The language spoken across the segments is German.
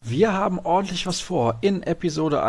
Wir haben ordentlich was vor in Episode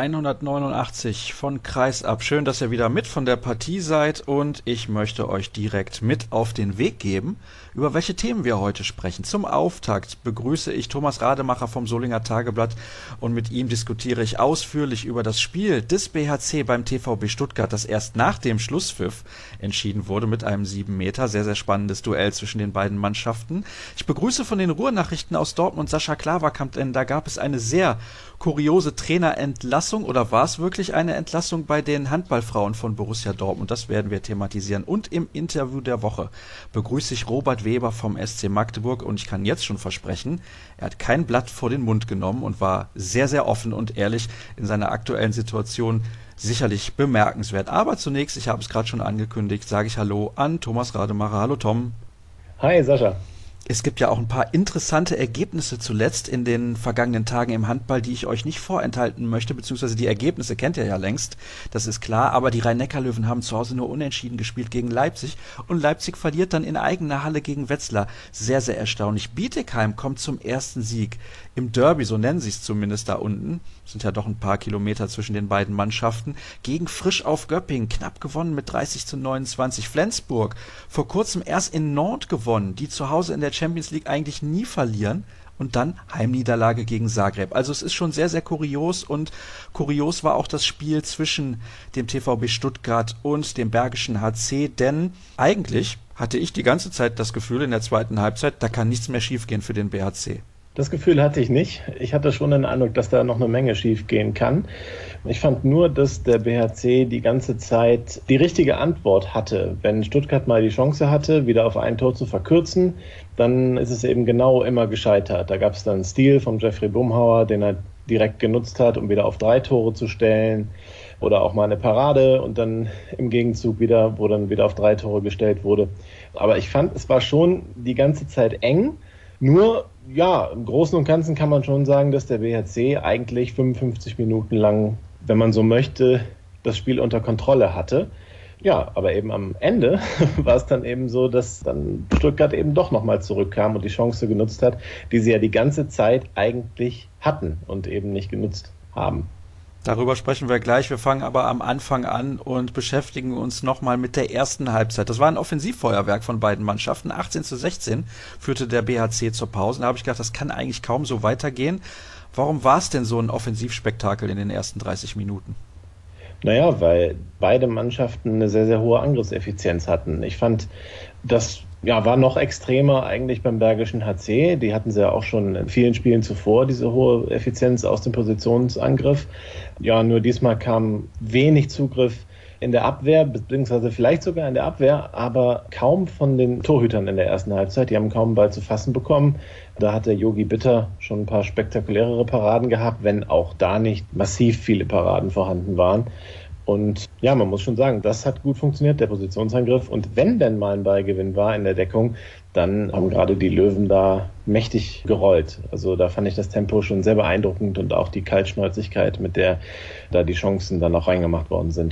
189 von Kreisab. Schön, dass ihr wieder mit von der Partie seid und ich möchte euch direkt mit auf den Weg geben, über welche Themen wir heute sprechen. Zum Auftakt begrüße ich Thomas Rademacher vom Solinger Tageblatt und mit ihm diskutiere ich ausführlich über das Spiel des BHC beim TVB Stuttgart, das erst nach dem Schlusspfiff entschieden wurde mit einem 7 Meter. Sehr, sehr spannendes Duell zwischen den beiden Mannschaften. Ich begrüße von den Ruhrnachrichten aus Dortmund Sascha Klaverkamp, denn da gab es eine sehr kuriose Trainerentlassung, oder war es wirklich eine Entlassung bei den Handballfrauen von Borussia Dortmund? Das werden wir thematisieren. Und im Interview der Woche begrüße ich Robert Weber vom SC Magdeburg und ich kann jetzt schon versprechen, er hat kein Blatt vor den Mund genommen und war sehr, sehr offen und ehrlich in seiner aktuellen Situation. Sicherlich bemerkenswert. Aber zunächst, ich habe es gerade schon angekündigt, sage ich Hallo an Thomas Rademacher. Hallo Tom. Hi Sascha. Es gibt ja auch ein paar interessante Ergebnisse zuletzt in den vergangenen Tagen im Handball, die ich euch nicht vorenthalten möchte, beziehungsweise die Ergebnisse kennt ihr ja längst, das ist klar, aber die Rhein-Neckar-Löwen haben zu Hause nur unentschieden gespielt gegen Leipzig und Leipzig verliert dann in eigener Halle gegen Wetzlar. Sehr, sehr erstaunlich. Bietigheim kommt zum ersten Sieg im Derby, so nennen sie es zumindest da unten, sind ja doch ein paar Kilometer zwischen den beiden Mannschaften, gegen Frisch auf Göppingen, knapp gewonnen mit 30:29. Flensburg, vor kurzem erst in Nantes gewonnen, die zu Hause in der Champions League eigentlich nie verlieren und dann Heimniederlage gegen Zagreb. Also es ist schon sehr, sehr kurios und kurios war auch das Spiel zwischen dem TVB Stuttgart und dem Bergischen HC, denn eigentlich hatte ich die ganze Zeit das Gefühl in der zweiten Halbzeit, da kann nichts mehr schiefgehen für den BHC. Das Gefühl hatte ich nicht. Ich hatte schon den Eindruck, dass da noch eine Menge schief gehen kann. Ich fand nur, dass der BHC die ganze Zeit die richtige Antwort hatte. Wenn Stuttgart mal die Chance hatte, wieder auf ein Tor zu verkürzen, dann ist es eben genau immer gescheitert. Da gab es dann einen Stil von Jeffrey Bumhauer, den er direkt genutzt hat, um wieder auf 3 Tore zu stellen. Oder auch mal eine Parade und dann im Gegenzug wieder, wo dann wieder auf 3 Tore gestellt wurde. Aber ich fand, es war schon die ganze Zeit eng. Nur, ja, im Großen und Ganzen kann man schon sagen, dass der BHC eigentlich 55 Minuten lang, wenn man so möchte, das Spiel unter Kontrolle hatte. Ja, aber eben am Ende war es dann eben so, dass dann Stuttgart eben doch nochmal zurückkam und die Chance genutzt hat, die sie ja die ganze Zeit eigentlich hatten und eben nicht genutzt haben. Darüber sprechen wir gleich. Wir fangen aber am Anfang an und beschäftigen uns nochmal mit der ersten Halbzeit. Das war ein Offensivfeuerwerk von beiden Mannschaften. 18:16 führte der BHC zur Pause. Da habe ich gedacht, das kann eigentlich kaum so weitergehen. Warum war es denn so ein Offensivspektakel in den ersten 30 Minuten? Naja, weil beide Mannschaften eine sehr, sehr hohe Angriffseffizienz hatten. Ich fand, das war noch extremer eigentlich beim Bergischen HC. Die hatten sie ja auch schon in vielen Spielen zuvor, diese hohe Effizienz aus dem Positionsangriff. Ja, nur diesmal kam wenig Zugriff in der Abwehr, beziehungsweise vielleicht sogar in der Abwehr, aber kaum von den Torhütern in der ersten Halbzeit. Die haben kaum einen Ball zu fassen bekommen. Da hat der Yogi Bitter schon ein paar spektakulärere Paraden gehabt, wenn auch da nicht massiv viele Paraden vorhanden waren. Und ja, man muss schon sagen, das hat gut funktioniert, der Positionsangriff. Und wenn denn mal ein Ballgewinn war in der Deckung, dann haben gerade die Löwen da mächtig gerollt. Also da fand ich das Tempo schon sehr beeindruckend und auch die Kaltschnäuzigkeit, mit der da die Chancen dann auch reingemacht worden sind.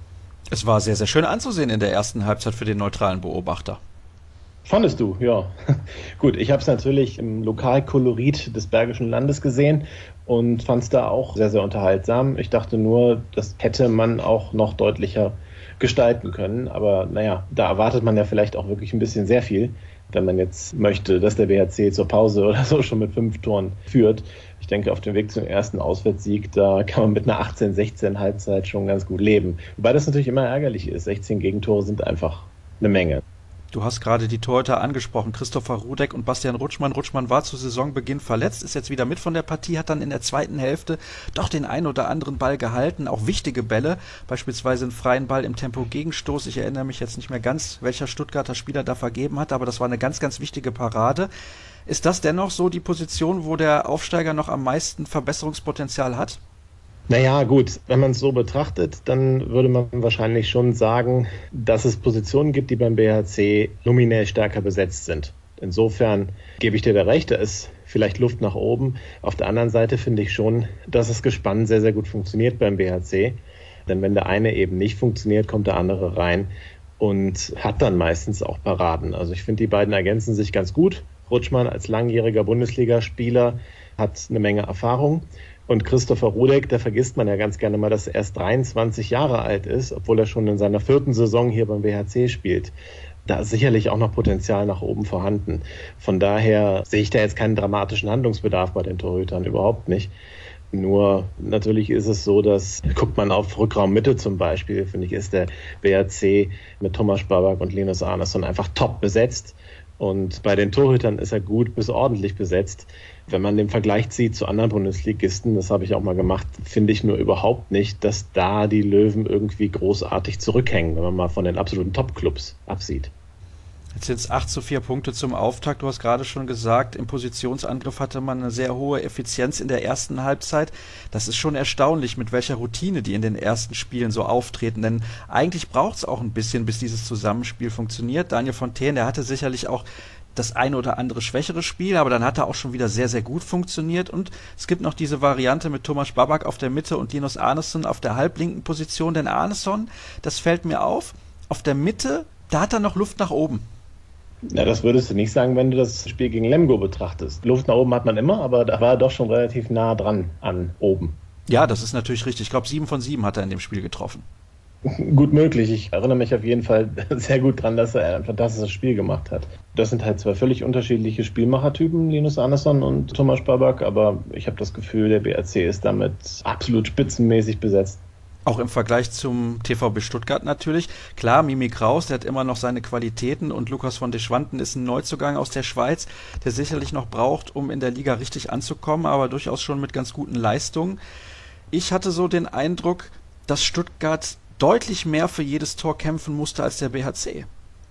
Es war sehr, sehr schön anzusehen in der ersten Halbzeit für den neutralen Beobachter. Fandest du, ja. Gut, ich habe es natürlich im Lokalkolorit des Bergischen Landes gesehen und fand es da auch sehr, sehr unterhaltsam. Ich dachte nur, das hätte man auch noch deutlicher gestalten können. Aber naja, da erwartet man ja vielleicht auch wirklich ein bisschen sehr viel, wenn man jetzt möchte, dass der BHC zur Pause oder so schon mit 5 Toren führt. Ich denke, auf dem Weg zum ersten Auswärtssieg, da kann man mit einer 18-16 Halbzeit schon ganz gut leben. Wobei das natürlich immer ärgerlich ist. 16 Gegentore sind einfach eine Menge. Du hast gerade die Torhüter angesprochen, Christopher Rudek und Bastian Rutschmann. Rutschmann war zu Saisonbeginn verletzt, ist jetzt wieder mit von der Partie, hat dann in der zweiten Hälfte doch den ein oder anderen Ball gehalten, auch wichtige Bälle, beispielsweise einen freien Ball im Tempo-Gegenstoß. Ich erinnere mich jetzt nicht mehr ganz, welcher Stuttgarter Spieler da vergeben hat, aber das war eine ganz, ganz wichtige Parade. Ist das dennoch so die Position, wo der Aufsteiger noch am meisten Verbesserungspotenzial hat? Naja, gut, wenn man es so betrachtet, dann würde man wahrscheinlich schon sagen, dass es Positionen gibt, die beim BHC nominell stärker besetzt sind. Insofern gebe ich dir da recht, da ist vielleicht Luft nach oben. Auf der anderen Seite finde ich schon, dass das Gespann sehr, sehr gut funktioniert beim BHC. Denn wenn der eine eben nicht funktioniert, kommt der andere rein und hat dann meistens auch Paraden. Also ich finde, die beiden ergänzen sich ganz gut. Rutschmann als langjähriger Bundesligaspieler hat eine Menge Erfahrung. Und Christopher Rudek, da vergisst man ja ganz gerne mal, dass er erst 23 Jahre alt ist, obwohl er schon in seiner 4. Saison hier beim WHC spielt. Da ist sicherlich auch noch Potenzial nach oben vorhanden. Von daher sehe ich da jetzt keinen dramatischen Handlungsbedarf bei den Torhütern, überhaupt nicht. Nur natürlich ist es so, dass, guckt man auf Rückraummitte zum Beispiel, finde ich, ist der WHC mit Thomas Spabak und Linus Arneson einfach top besetzt. Und bei den Torhütern ist er gut bis ordentlich besetzt. Wenn man den Vergleich zieht zu anderen Bundesligisten, das habe ich auch mal gemacht, finde ich nur überhaupt nicht, dass da die Löwen irgendwie großartig zurückhängen, wenn man mal von den absoluten Top-Clubs absieht. Jetzt sind es 8:4 Punkte zum Auftakt. Du hast gerade schon gesagt, im Positionsangriff hatte man eine sehr hohe Effizienz in der ersten Halbzeit. Das ist schon erstaunlich, mit welcher Routine die in den ersten Spielen so auftreten. Denn eigentlich braucht es auch ein bisschen, bis dieses Zusammenspiel funktioniert. Daniel Fontaine, der hatte sicherlich auch das ein oder andere schwächere Spiel, aber dann hat er auch schon wieder sehr, sehr gut funktioniert. Und es gibt noch diese Variante mit Thomas Spabak auf der Mitte und Linus Arneson auf der halblinken Position. Denn Arneson, das fällt mir auf der Mitte, da hat er noch Luft nach oben. Ja, das würdest du nicht sagen, wenn du das Spiel gegen Lemgo betrachtest. Luft nach oben hat man immer, aber da war er doch schon relativ nah dran an oben. Ja, das ist natürlich richtig. Ich glaube, 7 von 7 hat er in dem Spiel getroffen. Gut möglich. Ich erinnere mich auf jeden Fall sehr gut dran, dass er ein fantastisches Spiel gemacht hat. Das sind halt zwei völlig unterschiedliche Spielmachertypen, Linus Arneson und Thomas Spabak, aber ich habe das Gefühl, der BRC ist damit absolut spitzenmäßig besetzt. Auch im Vergleich zum TVB Stuttgart natürlich. Klar, Mimi Kraus, der hat immer noch seine Qualitäten und Lukas von Deschwanten ist ein Neuzugang aus der Schweiz, der sicherlich noch braucht, um in der Liga richtig anzukommen, aber durchaus schon mit ganz guten Leistungen. Ich hatte so den Eindruck, dass Stuttgart deutlich mehr für jedes Tor kämpfen musste als der BHC.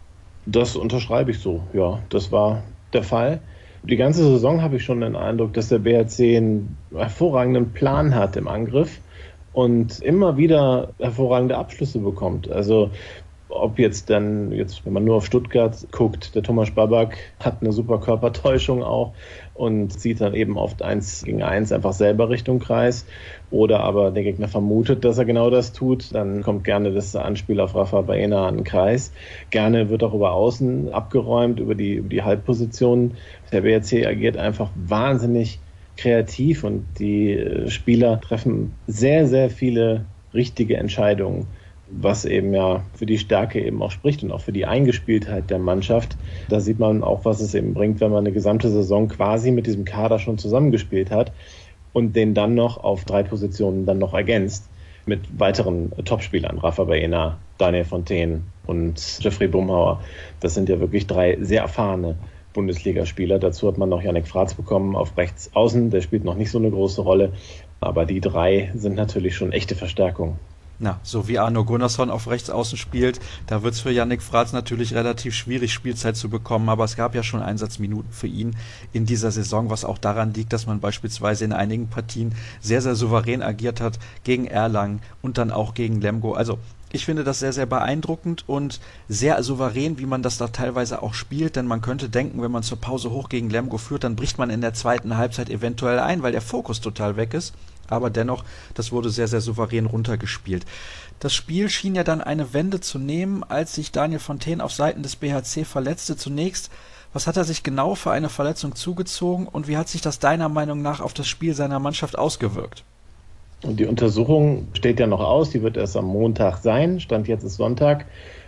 Das unterschreibe ich so, ja, das war der Fall. Die ganze Saison habe ich schon den Eindruck, dass der BHC einen hervorragenden Plan hat im Angriff und immer wieder hervorragende Abschlüsse bekommt. Also ob jetzt, wenn man nur auf Stuttgart guckt, der Thomas Spabak hat eine super Körpertäuschung auch und zieht dann eben oft 1 gegen 1 einfach selber Richtung Kreis. Oder aber der Gegner vermutet, dass er genau das tut. Dann kommt gerne das Anspiel auf Rafa Baena an den Kreis. Gerne wird auch über Außen abgeräumt, über die Halbpositionen. Der BRC agiert einfach wahnsinnig kreativ und die Spieler treffen sehr, sehr viele richtige Entscheidungen, was eben ja für die Stärke eben auch spricht und auch für die Eingespieltheit der Mannschaft. Da sieht man auch, was es eben bringt, wenn man eine gesamte Saison quasi mit diesem Kader schon zusammengespielt hat und den dann noch auf 3 Positionen dann noch ergänzt mit weiteren Topspielern, Rafa Baena, Daniel Fontaine und Jeffrey Bumhauer. Das sind ja wirklich 3 sehr erfahrene Bundesligaspieler. Dazu hat man noch Yannick Fraß bekommen auf rechts außen. Der spielt noch nicht so eine große Rolle. Aber die 3 sind natürlich schon echte Verstärkungen. Na, so wie Arno Gunnarsson auf rechts außen spielt, da wird es für Yannick Fraß natürlich relativ schwierig, Spielzeit zu bekommen, aber es gab ja schon Einsatzminuten für ihn in dieser Saison, was auch daran liegt, dass man beispielsweise in einigen Partien sehr, sehr souverän agiert hat gegen Erlangen und dann auch gegen Lemgo. Also ich finde das sehr, sehr beeindruckend und sehr souverän, wie man das da teilweise auch spielt, denn man könnte denken, wenn man zur Pause hoch gegen Lemgo führt, dann bricht man in der zweiten Halbzeit eventuell ein, weil der Fokus total weg ist. Aber dennoch, das wurde sehr, sehr souverän runtergespielt. Das Spiel schien ja dann eine Wende zu nehmen, als sich Daniel Fontaine auf Seiten des BHC verletzte. Zunächst, was hat er sich genau für eine Verletzung zugezogen und wie hat sich das deiner Meinung nach auf das Spiel seiner Mannschaft ausgewirkt? Und die Untersuchung steht ja noch aus, die wird erst am Montag sein, Stand jetzt ist Sonntag.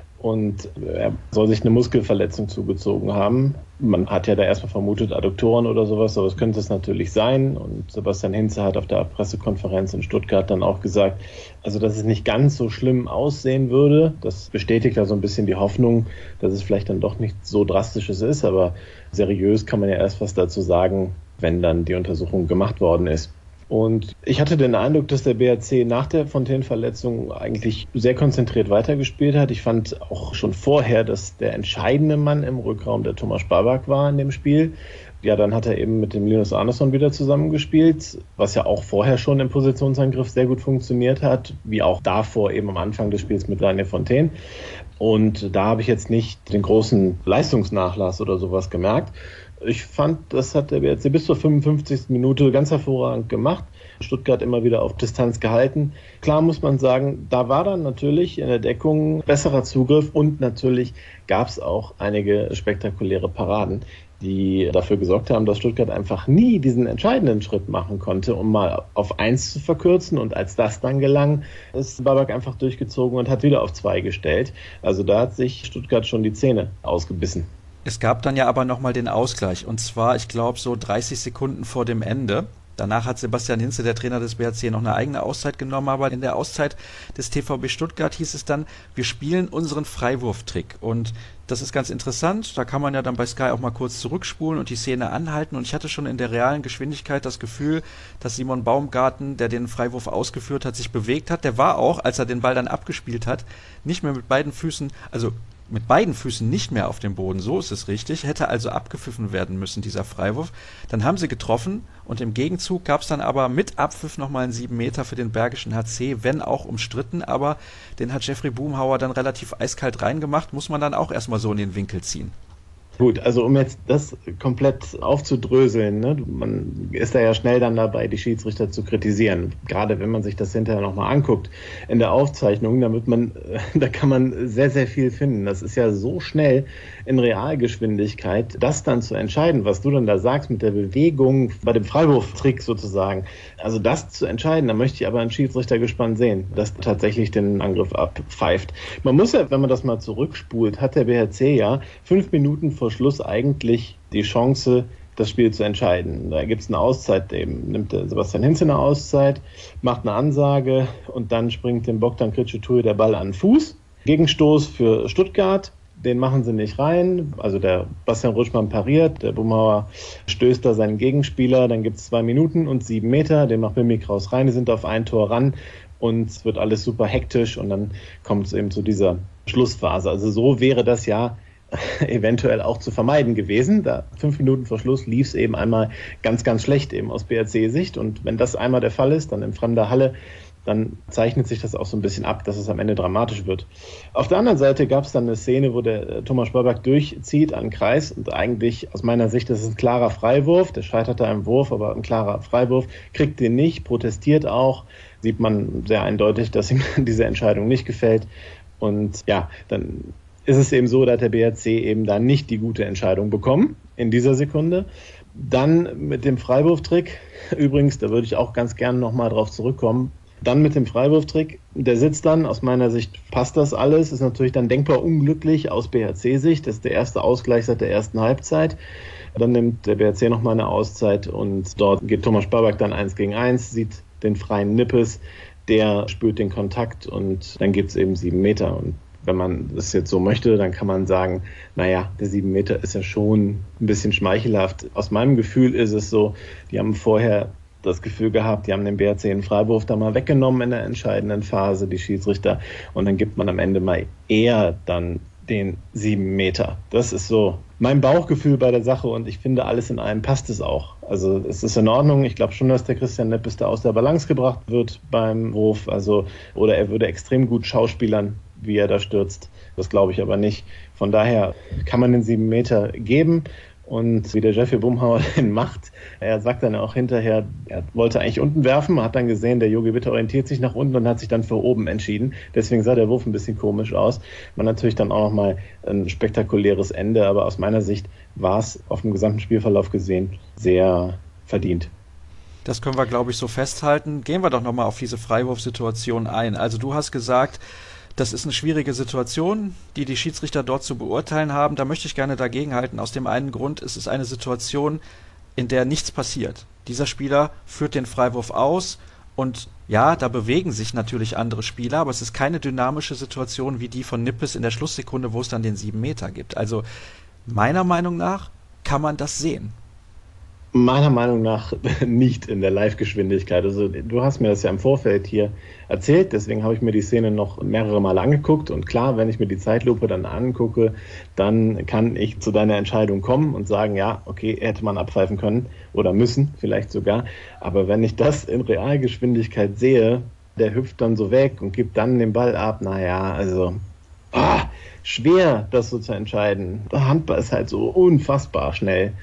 Und er soll sich eine Muskelverletzung zugezogen haben. Man hat ja da erstmal vermutet, Adduktoren oder sowas, aber es könnte es natürlich sein. Und Sebastian Hinze hat auf der Pressekonferenz in Stuttgart dann auch gesagt, also dass es nicht ganz so schlimm aussehen würde. Das bestätigt ja so ein bisschen die Hoffnung, dass es vielleicht dann doch nicht so drastisches ist. Aber seriös kann man ja erst was dazu sagen, wenn dann die Untersuchung gemacht worden ist. Und ich hatte den Eindruck, dass der BHC nach der Fontaine-Verletzung eigentlich sehr konzentriert weitergespielt hat. Ich fand auch schon vorher, dass der entscheidende Mann im Rückraum der Thomas Spabak war in dem Spiel. Ja, dann hat er eben mit dem Linus Arneson wieder zusammengespielt, was ja auch vorher schon im Positionsangriff sehr gut funktioniert hat, wie auch davor eben am Anfang des Spiels mit Daniel Fontaine. Und da habe ich jetzt nicht den großen Leistungsnachlass oder sowas gemerkt. Ich fand, das hat der BRC bis zur 55. Minute ganz hervorragend gemacht. Stuttgart immer wieder auf Distanz gehalten. Klar muss man sagen, da war dann natürlich in der Deckung besserer Zugriff und natürlich gab es auch einige spektakuläre Paraden. die dafür gesorgt haben, dass Stuttgart einfach nie diesen entscheidenden Schritt machen konnte, um mal auf 1 zu verkürzen. Und als das dann gelang, ist Babak einfach durchgezogen und hat wieder auf 2 gestellt. Also da hat sich Stuttgart schon die Zähne ausgebissen. Es gab dann ja aber nochmal den Ausgleich. Und zwar, ich glaube, so 30 Sekunden vor dem Ende. Danach hat Sebastian Hinze, der Trainer des BHC, noch eine eigene Auszeit genommen, aber in der Auszeit des TVB Stuttgart hieß es dann, wir spielen unseren Freiwurftrick. Und das ist ganz interessant, da kann man ja dann bei Sky auch mal kurz zurückspulen und die Szene anhalten. Und ich hatte schon in der realen Geschwindigkeit das Gefühl, dass Simon Baumgarten, der den Freiwurf ausgeführt hat, sich bewegt hat. Der war auch, als er den Ball dann abgespielt hat, nicht mehr mit beiden Füßen, also mit beiden Füßen nicht mehr auf dem Boden, so ist es richtig, hätte also abgepfiffen werden müssen, dieser Freiwurf. Dann haben sie getroffen und im Gegenzug gab es dann aber mit Abpfiff nochmal einen 7 Meter für den Bergischen HC, wenn auch umstritten, aber den hat Jeffrey Boomhauer dann relativ eiskalt reingemacht, muss man dann auch erstmal so in den Winkel ziehen. Gut, also um jetzt das komplett aufzudröseln, ne, man ist da ja schnell dann dabei, die Schiedsrichter zu kritisieren. Gerade wenn man sich das hinterher nochmal anguckt in der Aufzeichnung, da kann man sehr, sehr viel finden. Das ist ja so schnell in Realgeschwindigkeit, das dann zu entscheiden, was du dann da sagst mit der Bewegung bei dem Freiwurftrick sozusagen. Also das zu entscheiden, da möchte ich aber einen Schiedsrichter gespannt sehen, dass tatsächlich den Angriff abpfeift. Man muss ja, wenn man das mal zurückspult, hat der BHC ja 5 Minuten vor Schluss eigentlich die Chance, das Spiel zu entscheiden. Da gibt es eine Auszeit, eben nimmt der Sebastian Hinze eine Auszeit, macht eine Ansage und dann springt dem Bogdan Krejci der Ball an den Fuß. Gegenstoß für Stuttgart, den machen sie nicht rein. Also der Bastian Rutschmann pariert, der Boomhauer stößt da seinen Gegenspieler, dann gibt es 2 Minuten und 7 Meter, den macht Mimik raus rein, die sind auf ein Tor ran und es wird alles super hektisch und dann kommt es eben zu dieser Schlussphase. Also so wäre das ja eventuell auch zu vermeiden gewesen. Da 5 Minuten vor Schluss lief es eben einmal ganz, ganz schlecht eben aus BRC-Sicht. Und wenn das einmal der Fall ist, dann in fremder Halle, dann zeichnet sich das auch so ein bisschen ab, dass es am Ende dramatisch wird. Auf der anderen Seite gab es dann eine Szene, wo der Thomas Spörback durchzieht an den Kreis und eigentlich aus meiner Sicht, das ist ein klarer Freiwurf, der scheitert da im Wurf, aber ein klarer Freiwurf, kriegt den nicht, protestiert auch, sieht man sehr eindeutig, dass ihm diese Entscheidung nicht gefällt. Und ja, dann ist es eben so, dass der BRC eben da nicht die gute Entscheidung bekommen in dieser Sekunde. Dann mit dem Freiwurftrick, übrigens, da würde ich auch ganz gerne nochmal drauf zurückkommen, dann mit dem Freiwurftrick, der sitzt dann, aus meiner Sicht passt das alles, ist natürlich dann denkbar unglücklich aus BHC-Sicht, das ist der erste Ausgleich seit der ersten Halbzeit. Dann nimmt der BHC nochmal eine Auszeit und dort geht Thomas Spörback dann 1 gegen 1, sieht den freien Nippes, der spürt den Kontakt und dann gibt es eben 7 Meter. Und wenn man das jetzt so möchte, dann kann man sagen, naja, der 7 Meter ist ja schon ein bisschen schmeichelhaft. Aus meinem Gefühl ist es so, die haben vorher das Gefühl gehabt, die haben den BRC einen Freiwurf da mal weggenommen in der entscheidenden Phase, die Schiedsrichter, und dann gibt man am Ende mal eher dann den 7 Meter. Das ist so mein Bauchgefühl bei der Sache und ich finde, alles in allem passt es auch. Also es ist in Ordnung. Ich glaube schon, dass der Christian Nippes da aus der Balance gebracht wird beim Wurf. Oder er würde extrem gut schauspielern, wie er da stürzt. Das glaube ich aber nicht. Von daher kann man den 7 Meter geben. Und wie der Jeffrey Boomhauer den macht, er sagt dann auch hinterher, er wollte eigentlich unten werfen, hat dann gesehen, der Jogi Witte orientiert sich nach unten und hat sich dann für oben entschieden. Deswegen sah der Wurf ein bisschen komisch aus. War natürlich dann auch nochmal ein spektakuläres Ende, aber aus meiner Sicht war es auf dem gesamten Spielverlauf gesehen sehr verdient. Das können wir, glaube ich, so festhalten. Gehen wir doch nochmal auf diese Freiwurfsituation ein. Also du hast gesagt, das ist eine schwierige Situation, die Schiedsrichter dort zu beurteilen haben. Da möchte ich gerne dagegenhalten. Aus dem einen Grund, es ist eine Situation, in der nichts passiert. Dieser Spieler führt den Freiwurf aus und ja, da bewegen sich natürlich andere Spieler, aber es ist keine dynamische Situation wie die von Nippes in der Schlusssekunde, wo es dann den 7 Meter gibt. Also meiner Meinung nach kann man das sehen. Meiner Meinung nach nicht in der Live-Geschwindigkeit. Also du hast mir das ja im Vorfeld hier erzählt, deswegen habe ich mir die Szene noch mehrere Male angeguckt und klar, wenn ich mir die Zeitlupe dann angucke, dann kann ich zu deiner Entscheidung kommen und sagen, ja, okay, hätte man abpfeifen können oder müssen, vielleicht sogar, aber wenn ich das in Realgeschwindigkeit sehe, der hüpft dann so weg und gibt dann den Ball ab, naja, also schwer, das so zu entscheiden. Handball ist halt so unfassbar schnell.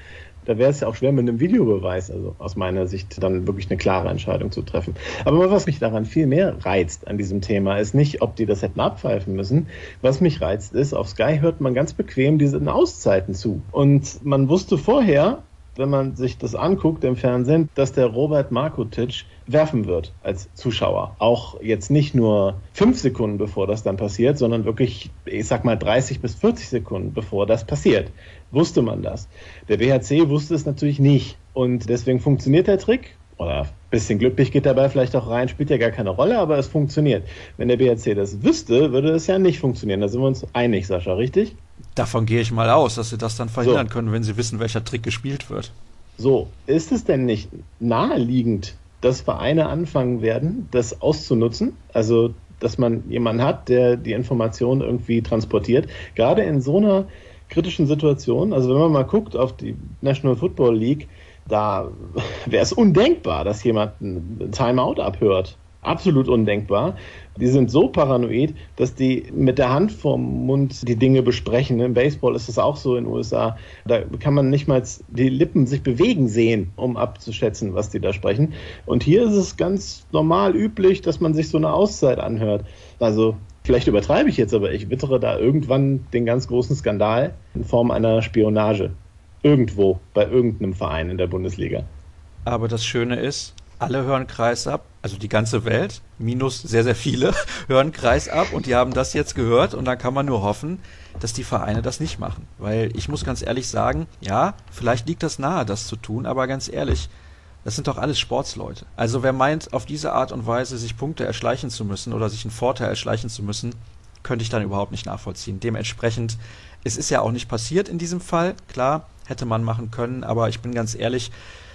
Da wäre es ja auch schwer mit einem Videobeweis, also aus meiner Sicht dann wirklich eine klare Entscheidung zu treffen. Aber was mich daran viel mehr reizt an diesem Thema, ist nicht, ob die das hätten abpfeifen müssen. Was mich reizt ist, auf Sky hört man ganz bequem diesen Auszeiten zu. Und man wusste vorher, wenn man sich das anguckt im Fernsehen, dass der Robert Markotic werfen wird als Zuschauer. Auch jetzt nicht nur 5 Sekunden bevor das dann passiert, sondern wirklich, ich sag mal 30 bis 40 Sekunden bevor das passiert. Wusste man das. Der BHC wusste es natürlich nicht. Und deswegen funktioniert der Trick. Oder ein bisschen glücklich geht dabei vielleicht auch rein, spielt ja gar keine Rolle, aber es funktioniert. Wenn der BHC das wüsste, würde es ja nicht funktionieren. Da sind wir uns einig, Sascha, richtig? Davon gehe ich mal aus, dass sie das dann verhindern können, wenn sie wissen, welcher Trick gespielt wird. So, ist es denn nicht naheliegend, dass Vereine anfangen werden, das auszunutzen? Also, dass man jemanden hat, der die Informationen irgendwie transportiert. Gerade in so einer kritischen Situation, also wenn man mal guckt auf die National Football League, da wäre es undenkbar, dass jemand ein Timeout abhört. Absolut undenkbar. Die sind so paranoid, dass die mit der Hand vorm Mund die Dinge besprechen. Im Baseball ist das auch so in den USA. Da kann man nicht mal die Lippen sich bewegen sehen, um abzuschätzen, was die da sprechen. Und hier ist es ganz normal üblich, dass man sich so eine Auszeit anhört. Also vielleicht übertreibe ich jetzt, aber ich wittere da irgendwann den ganz großen Skandal in Form einer Spionage. Irgendwo, bei irgendeinem Verein in der Bundesliga. Aber das Schöne ist, alle hören Kreisab, also die ganze Welt, minus sehr, sehr viele, hören Kreisab und die haben das jetzt gehört und dann kann man nur hoffen, dass die Vereine das nicht machen. Weil ich muss ganz ehrlich sagen, ja, vielleicht liegt das nahe, das zu tun, aber ganz ehrlich, das sind doch alles Sportsleute. Also wer meint, auf diese Art und Weise sich Punkte erschleichen zu müssen oder sich einen Vorteil erschleichen zu müssen, könnte ich dann überhaupt nicht nachvollziehen. Dementsprechend, es ist ja auch nicht passiert in diesem Fall, klar, hätte man machen können, aber ich bin ganz ehrlich,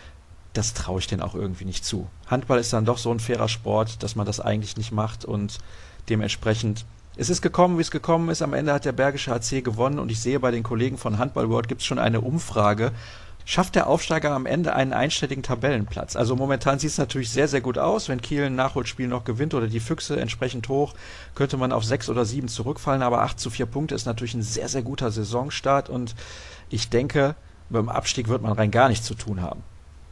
das traue ich denen auch irgendwie nicht zu. Handball ist dann doch so ein fairer Sport, dass man das eigentlich nicht macht und dementsprechend, es ist gekommen, wie es gekommen ist. Am Ende hat der Bergische HC gewonnen und ich sehe bei den Kollegen von Handball World gibt es schon eine Umfrage. Schafft der Aufsteiger am Ende einen einstelligen Tabellenplatz? Also momentan sieht es natürlich sehr, sehr gut aus. Wenn Kiel ein Nachholspiel noch gewinnt oder die Füchse entsprechend hoch, könnte man auf 6 oder 7 zurückfallen. Aber 8-4 Punkte ist natürlich ein sehr, sehr guter Saisonstart und ich denke, beim Abstieg wird man rein gar nichts zu tun haben.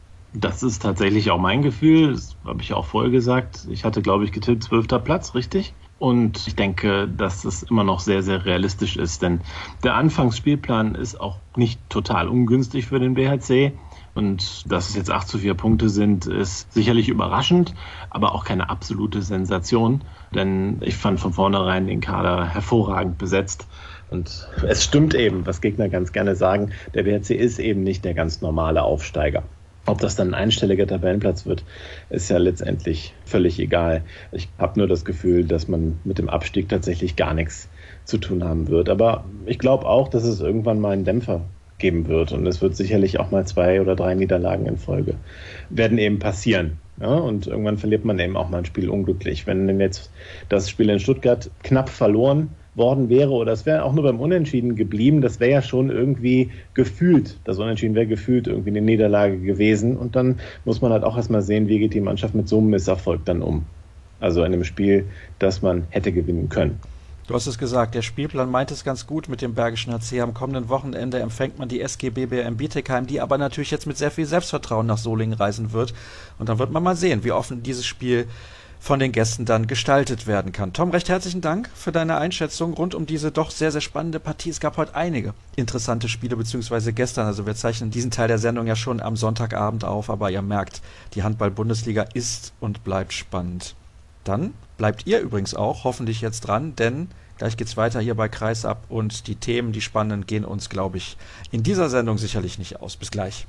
Das ist tatsächlich auch mein Gefühl. Das habe ich auch vorher gesagt. Ich hatte, glaube ich, getippt 12. Platz, richtig? Und ich denke, dass es immer noch sehr, sehr realistisch ist, denn der Anfangsspielplan ist auch nicht total ungünstig für den BHC. Und dass es jetzt 8-4 Punkte sind, ist sicherlich überraschend, aber auch keine absolute Sensation. Denn ich fand von vornherein den Kader hervorragend besetzt. Und es stimmt eben, was Gegner ganz gerne sagen, der BHC ist eben nicht der ganz normale Aufsteiger. Ob das dann ein einstelliger Tabellenplatz wird, ist ja letztendlich völlig egal. Ich habe nur das Gefühl, dass man mit dem Abstieg tatsächlich gar nichts zu tun haben wird. Aber ich glaube auch, dass es irgendwann mal einen Dämpfer geben wird. Und es wird sicherlich auch mal 2 oder 3 Niederlagen in Folge werden eben passieren. Ja, und irgendwann verliert man eben auch mal ein Spiel unglücklich. Wenn denn jetzt das Spiel in Stuttgart knapp verloren worden wäre oder es wäre auch nur beim Unentschieden geblieben, das wäre ja schon irgendwie gefühlt, das Unentschieden wäre gefühlt irgendwie eine Niederlage gewesen und dann muss man halt auch erstmal sehen, wie geht die Mannschaft mit so einem Misserfolg dann um. Also in einem Spiel, das man hätte gewinnen können. Du hast es gesagt, der Spielplan meint es ganz gut mit dem Bergischen HC. Am kommenden Wochenende empfängt man die SG BBM Bietigheim, die aber natürlich jetzt mit sehr viel Selbstvertrauen nach Solingen reisen wird. Und dann wird man mal sehen, wie offen dieses Spiel von den Gästen dann gestaltet werden kann. Tom, recht herzlichen Dank für deine Einschätzung rund um diese doch sehr, sehr spannende Partie. Es gab heute einige interessante Spiele, beziehungsweise gestern. Also wir zeichnen diesen Teil der Sendung ja schon am Sonntagabend auf, aber ihr merkt, die Handball-Bundesliga ist und bleibt spannend. Dann bleibt ihr übrigens auch hoffentlich jetzt dran, denn gleich geht's weiter hier bei Kreisab und die Themen, die spannenden, gehen uns, glaube ich, in dieser Sendung sicherlich nicht aus. Bis gleich.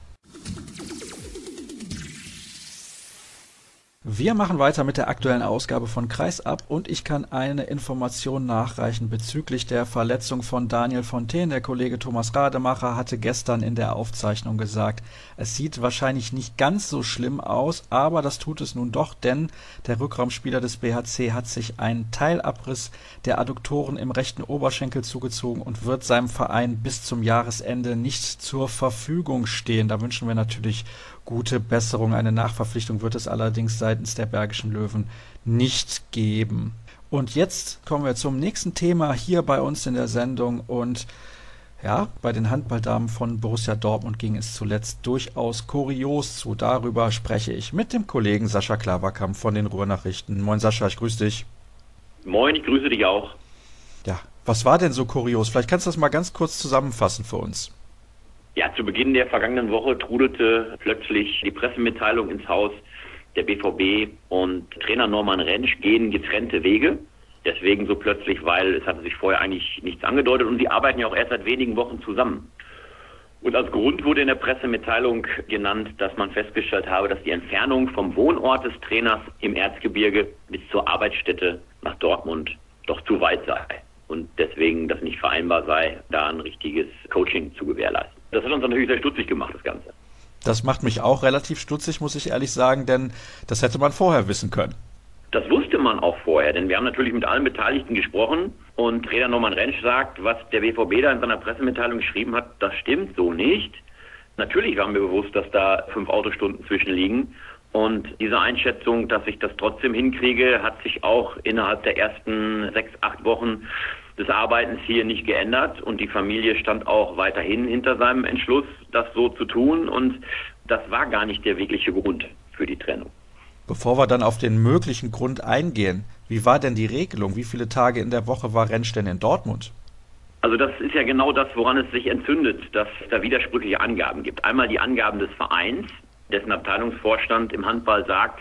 Wir machen weiter mit der aktuellen Ausgabe von Kreisab und ich kann eine Information nachreichen bezüglich der Verletzung von Daniel Fontaine. Der Kollege Thomas Rademacher hatte gestern in der Aufzeichnung gesagt, es sieht wahrscheinlich nicht ganz so schlimm aus, aber das tut es nun doch, denn der Rückraumspieler des BHC hat sich einen Teilabriss der Adduktoren im rechten Oberschenkel zugezogen und wird seinem Verein bis zum Jahresende nicht zur Verfügung stehen. Da wünschen wir natürlich gute Besserung. Eine Nachverpflichtung wird es allerdings seitens der Bergischen Löwen nicht geben. Und jetzt kommen wir zum nächsten Thema hier bei uns in der Sendung und Ja, bei den Handballdamen von Borussia Dortmund ging es zuletzt durchaus kurios zu. Darüber spreche ich mit dem Kollegen Sascha Klaverkamp von den Ruhrnachrichten. Moin Sascha, ich grüße dich. Moin, ich grüße dich auch. Ja, was war denn so kurios? Vielleicht kannst du das mal ganz kurz zusammenfassen für uns. Ja, zu Beginn der vergangenen Woche trudelte plötzlich die Pressemitteilung ins Haus, der BVB und Trainer Norman Rentsch gehen getrennte Wege. Deswegen so plötzlich, weil es hatte sich vorher eigentlich nichts angedeutet und sie arbeiten ja auch erst seit wenigen Wochen zusammen. Und als Grund wurde in der Pressemitteilung genannt, dass man festgestellt habe, dass die Entfernung vom Wohnort des Trainers im Erzgebirge bis zur Arbeitsstätte nach Dortmund doch zu weit sei. Und deswegen das nicht vereinbar sei, da ein richtiges Coaching zu gewährleisten. Das hat uns natürlich sehr stutzig gemacht, das Ganze. Das macht mich auch relativ stutzig, muss ich ehrlich sagen, denn das hätte man vorher wissen können. Das wusste man auch vorher, denn wir haben natürlich mit allen Beteiligten gesprochen und Trainer Norman Rentsch sagt, was der BVB da in seiner Pressemitteilung geschrieben hat, das stimmt so nicht. Natürlich waren wir bewusst, dass da 5 Autostunden zwischenliegen und diese Einschätzung, dass ich das trotzdem hinkriege, hat sich auch innerhalb der ersten 6, 8 Wochen des Arbeitens hier nicht geändert und die Familie stand auch weiterhin hinter seinem Entschluss, das so zu tun und das war gar nicht der wirkliche Grund für die Trennung. Bevor wir dann auf den möglichen Grund eingehen, wie war denn die Regelung? Wie viele Tage in der Woche war Rentsch denn in Dortmund? Also das ist ja genau das, woran es sich entzündet, dass es da widersprüchliche Angaben gibt. Einmal die Angaben des Vereins, dessen Abteilungsvorstand im Handball sagt,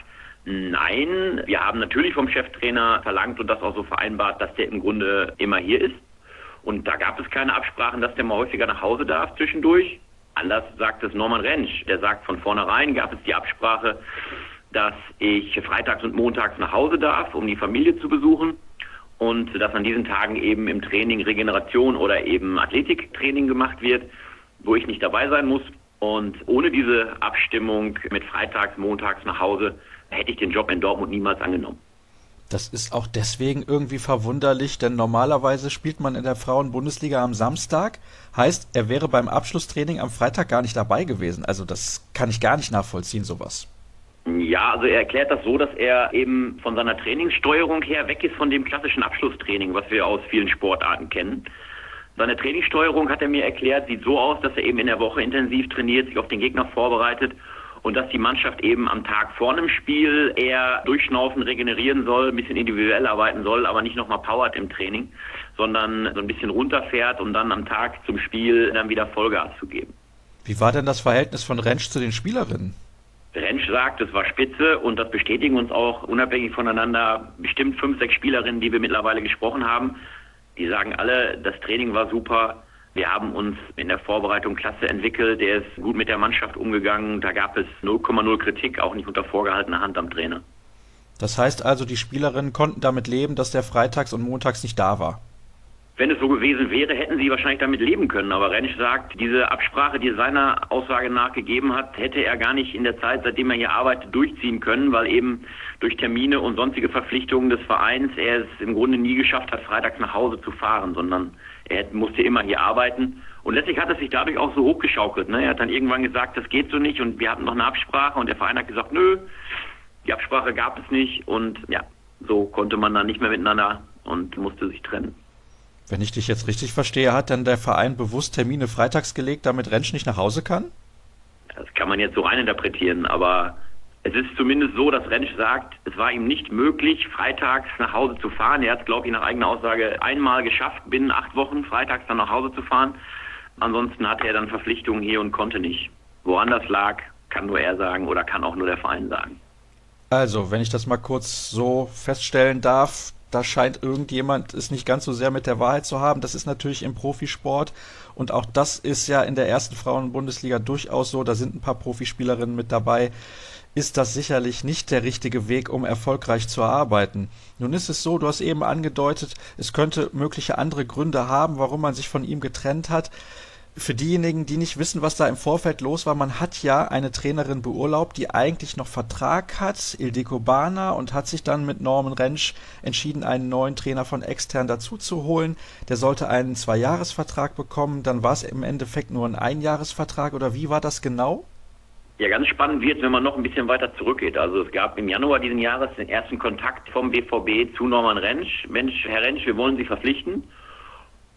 nein, wir haben natürlich vom Cheftrainer verlangt und das auch so vereinbart, dass der im Grunde immer hier ist. Und da gab es keine Absprachen, dass der mal häufiger nach Hause darf zwischendurch. Anders sagt es Norman Rentsch. Der sagt, von vornherein gab es die Absprache, dass ich freitags und montags nach Hause darf, um die Familie zu besuchen und dass an diesen Tagen eben im Training Regeneration oder eben Athletiktraining gemacht wird, wo ich nicht dabei sein muss. Und ohne diese Abstimmung mit freitags, montags nach Hause hätte ich den Job in Dortmund niemals angenommen. Das ist auch deswegen irgendwie verwunderlich, denn normalerweise spielt man in der Frauen-Bundesliga am Samstag. Heißt, er wäre beim Abschlusstraining am Freitag gar nicht dabei gewesen. Also das kann ich gar nicht nachvollziehen, sowas. Ja, also er erklärt das so, dass er eben von seiner Trainingssteuerung her weg ist von dem klassischen Abschlusstraining, was wir aus vielen Sportarten kennen. Seine Trainingssteuerung, hat er mir erklärt, sieht so aus, dass er eben in der Woche intensiv trainiert, sich auf den Gegner vorbereitet und dass die Mannschaft eben am Tag vor einem Spiel eher durchschnaufen, regenerieren soll, ein bisschen individuell arbeiten soll, aber nicht nochmal powert im Training, sondern so ein bisschen runterfährt, um dann am Tag zum Spiel dann wieder Vollgas zu geben. Wie war denn das Verhältnis von Rentsch zu den Spielerinnen? Rentsch sagt, es war spitze und das bestätigen uns auch unabhängig voneinander bestimmt 5, 6 Spielerinnen, die wir mittlerweile gesprochen haben. Die sagen alle, das Training war super, wir haben uns in der Vorbereitung klasse entwickelt, der ist gut mit der Mannschaft umgegangen, da gab es 0,0 Kritik, auch nicht unter vorgehaltener Hand am Trainer. Das heißt also, die Spielerinnen konnten damit leben, dass der freitags und montags nicht da war? Wenn es so gewesen wäre, hätten sie wahrscheinlich damit leben können. Aber Rentsch sagt, diese Absprache, die er seiner Aussage nach gegeben hat, hätte er gar nicht in der Zeit, seitdem er hier arbeitet, durchziehen können, weil eben durch Termine und sonstige Verpflichtungen des Vereins er es im Grunde nie geschafft hat, freitags nach Hause zu fahren, sondern er musste immer hier arbeiten. Und letztlich hat es sich dadurch auch so hochgeschaukelt. Ne? Er hat dann irgendwann gesagt, das geht so nicht und wir hatten noch eine Absprache und der Verein hat gesagt, nö, die Absprache gab es nicht und ja, so konnte man dann nicht mehr miteinander und musste sich trennen. Wenn ich dich jetzt richtig verstehe, hat dann der Verein bewusst Termine freitags gelegt, damit Rentsch nicht nach Hause kann? Das kann man jetzt so reininterpretieren, aber es ist zumindest so, dass Rentsch sagt, es war ihm nicht möglich, freitags nach Hause zu fahren. Er hat es, glaube ich, nach eigener Aussage einmal geschafft, binnen 8 Wochen freitags dann nach Hause zu fahren. Ansonsten hatte er dann Verpflichtungen hier und konnte nicht. Woran das lag, kann nur er sagen oder kann auch nur der Verein sagen. Also, wenn ich das mal kurz so feststellen darf, da scheint irgendjemand es nicht ganz so sehr mit der Wahrheit zu haben. Das ist natürlich im Profisport und auch das ist ja in der ersten Frauen-Bundesliga durchaus so. Da sind ein paar Profispielerinnen mit dabei. Ist das sicherlich nicht der richtige Weg, um erfolgreich zu arbeiten. Nun ist es so, du hast eben angedeutet, es könnte mögliche andere Gründe haben, warum man sich von ihm getrennt hat. Für diejenigen, die nicht wissen, was da im Vorfeld los war, man hat ja eine Trainerin beurlaubt, die eigentlich noch Vertrag hat, Ildiko Bana, und hat sich dann mit Norman Rentsch entschieden, einen neuen Trainer von extern dazu zu holen. Der sollte einen 2-Jahres-Vertrag bekommen, dann war es im Endeffekt nur ein Einjahresvertrag, oder wie war das genau? Ja, ganz spannend wird es, wenn man noch ein bisschen weiter zurückgeht. Also es gab im Januar diesen Jahres den ersten Kontakt vom BVB zu Norman Rentsch. Mensch, Herr Rentsch, wir wollen Sie verpflichten.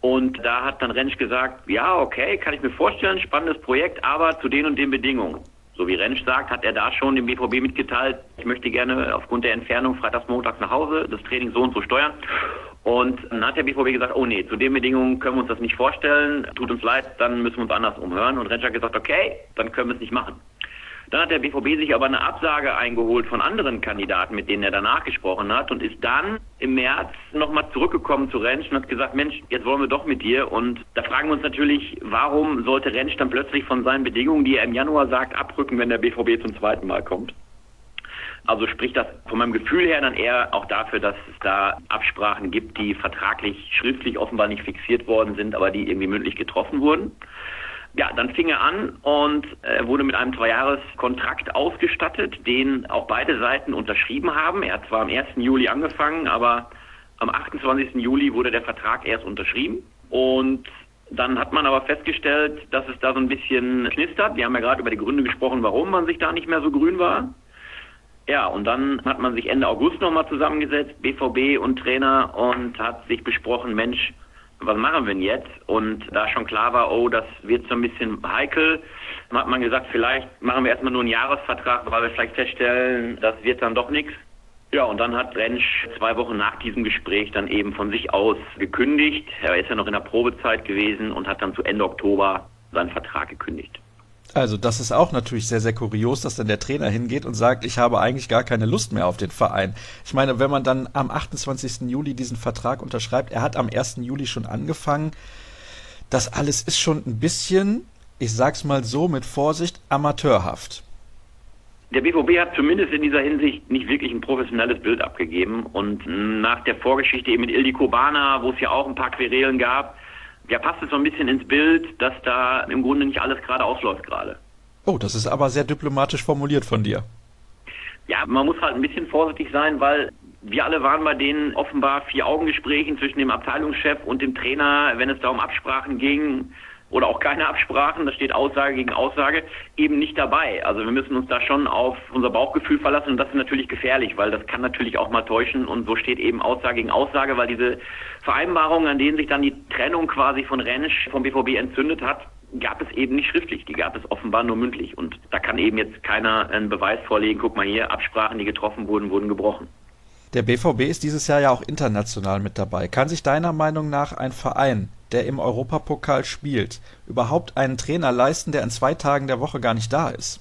Und da hat dann Rentsch gesagt, ja, okay, kann ich mir vorstellen, spannendes Projekt, aber zu den und den Bedingungen. So wie Rentsch sagt, hat er da schon dem BVB mitgeteilt, ich möchte gerne aufgrund der Entfernung freitags, montags nach Hause, das Training so und so steuern. Und dann hat der BVB gesagt, oh nee, zu den Bedingungen können wir uns das nicht vorstellen, tut uns leid, dann müssen wir uns anders umhören. Und Rentsch hat gesagt, okay, dann können wir es nicht machen. Dann hat der BVB sich aber eine Absage eingeholt von anderen Kandidaten, mit denen er danach gesprochen hat und ist dann im März nochmal zurückgekommen zu Rentsch und hat gesagt, Mensch, jetzt wollen wir doch mit dir. Und da fragen wir uns natürlich, warum sollte Rentsch dann plötzlich von seinen Bedingungen, die er im Januar sagt, abrücken, wenn der BVB zum zweiten Mal kommt? Also spricht das von meinem Gefühl her dann eher auch dafür, dass es da Absprachen gibt, die vertraglich, schriftlich offenbar nicht fixiert worden sind, aber die irgendwie mündlich getroffen wurden. Ja, dann fing er an und wurde mit einem 2-Jahres-Kontrakt ausgestattet, den auch beide Seiten unterschrieben haben. Er hat zwar am 1. Juli angefangen, aber am 28. Juli wurde der Vertrag erst unterschrieben. Und dann hat man aber festgestellt, dass es da so ein bisschen knistert. Wir haben ja gerade über die Gründe gesprochen, warum man sich da nicht mehr so grün war. Ja, und dann hat man sich Ende August nochmal zusammengesetzt, BVB und Trainer, und hat sich besprochen, Mensch, was machen wir denn jetzt? Und da schon klar war, oh, das wird so ein bisschen heikel, dann hat man gesagt, vielleicht machen wir erstmal nur einen Jahresvertrag, weil wir vielleicht feststellen, das wird dann doch nichts. Ja, und dann hat Rentsch 2 Wochen nach diesem Gespräch dann eben von sich aus gekündigt. Er ist ja noch in der Probezeit gewesen und hat dann zu Ende Oktober seinen Vertrag gekündigt. Also das ist auch natürlich sehr, sehr kurios, dass dann der Trainer hingeht und sagt, ich habe eigentlich gar keine Lust mehr auf den Verein. Ich meine, wenn man dann am 28. Juli diesen Vertrag unterschreibt, er hat am 1. Juli schon angefangen, das alles ist schon ein bisschen, ich sag's mal so mit Vorsicht, amateurhaft. Der BVB hat zumindest in dieser Hinsicht nicht wirklich ein professionelles Bild abgegeben. Und nach der Vorgeschichte eben mit Ildiko Bana, wo es ja auch ein paar Querelen gab, ja, passt es so ein bisschen ins Bild, dass da im Grunde nicht alles gerade ausläuft gerade. Oh, das ist aber sehr diplomatisch formuliert von dir. Ja, man muss halt ein bisschen vorsichtig sein, weil wir alle waren bei den offenbar 4-Augen-Gesprächen zwischen dem Abteilungschef und dem Trainer, wenn es da um Absprachen ging oder auch keine Absprachen, da steht Aussage gegen Aussage, eben nicht dabei. Also wir müssen uns da schon auf unser Bauchgefühl verlassen und das ist natürlich gefährlich, weil das kann natürlich auch mal täuschen und so steht eben Aussage gegen Aussage, weil diese Vereinbarungen, an denen sich dann die Trennung quasi von Rentsch vom BVB entzündet hat, gab es eben nicht schriftlich, die gab es offenbar nur mündlich und da kann eben jetzt keiner einen Beweis vorlegen, guck mal hier, Absprachen, die getroffen wurden, wurden gebrochen. Der BVB ist dieses Jahr ja auch international mit dabei. Kann sich deiner Meinung nach ein Verein, der im Europapokal spielt, überhaupt einen Trainer leisten, der an 2 Tagen der Woche gar nicht da ist?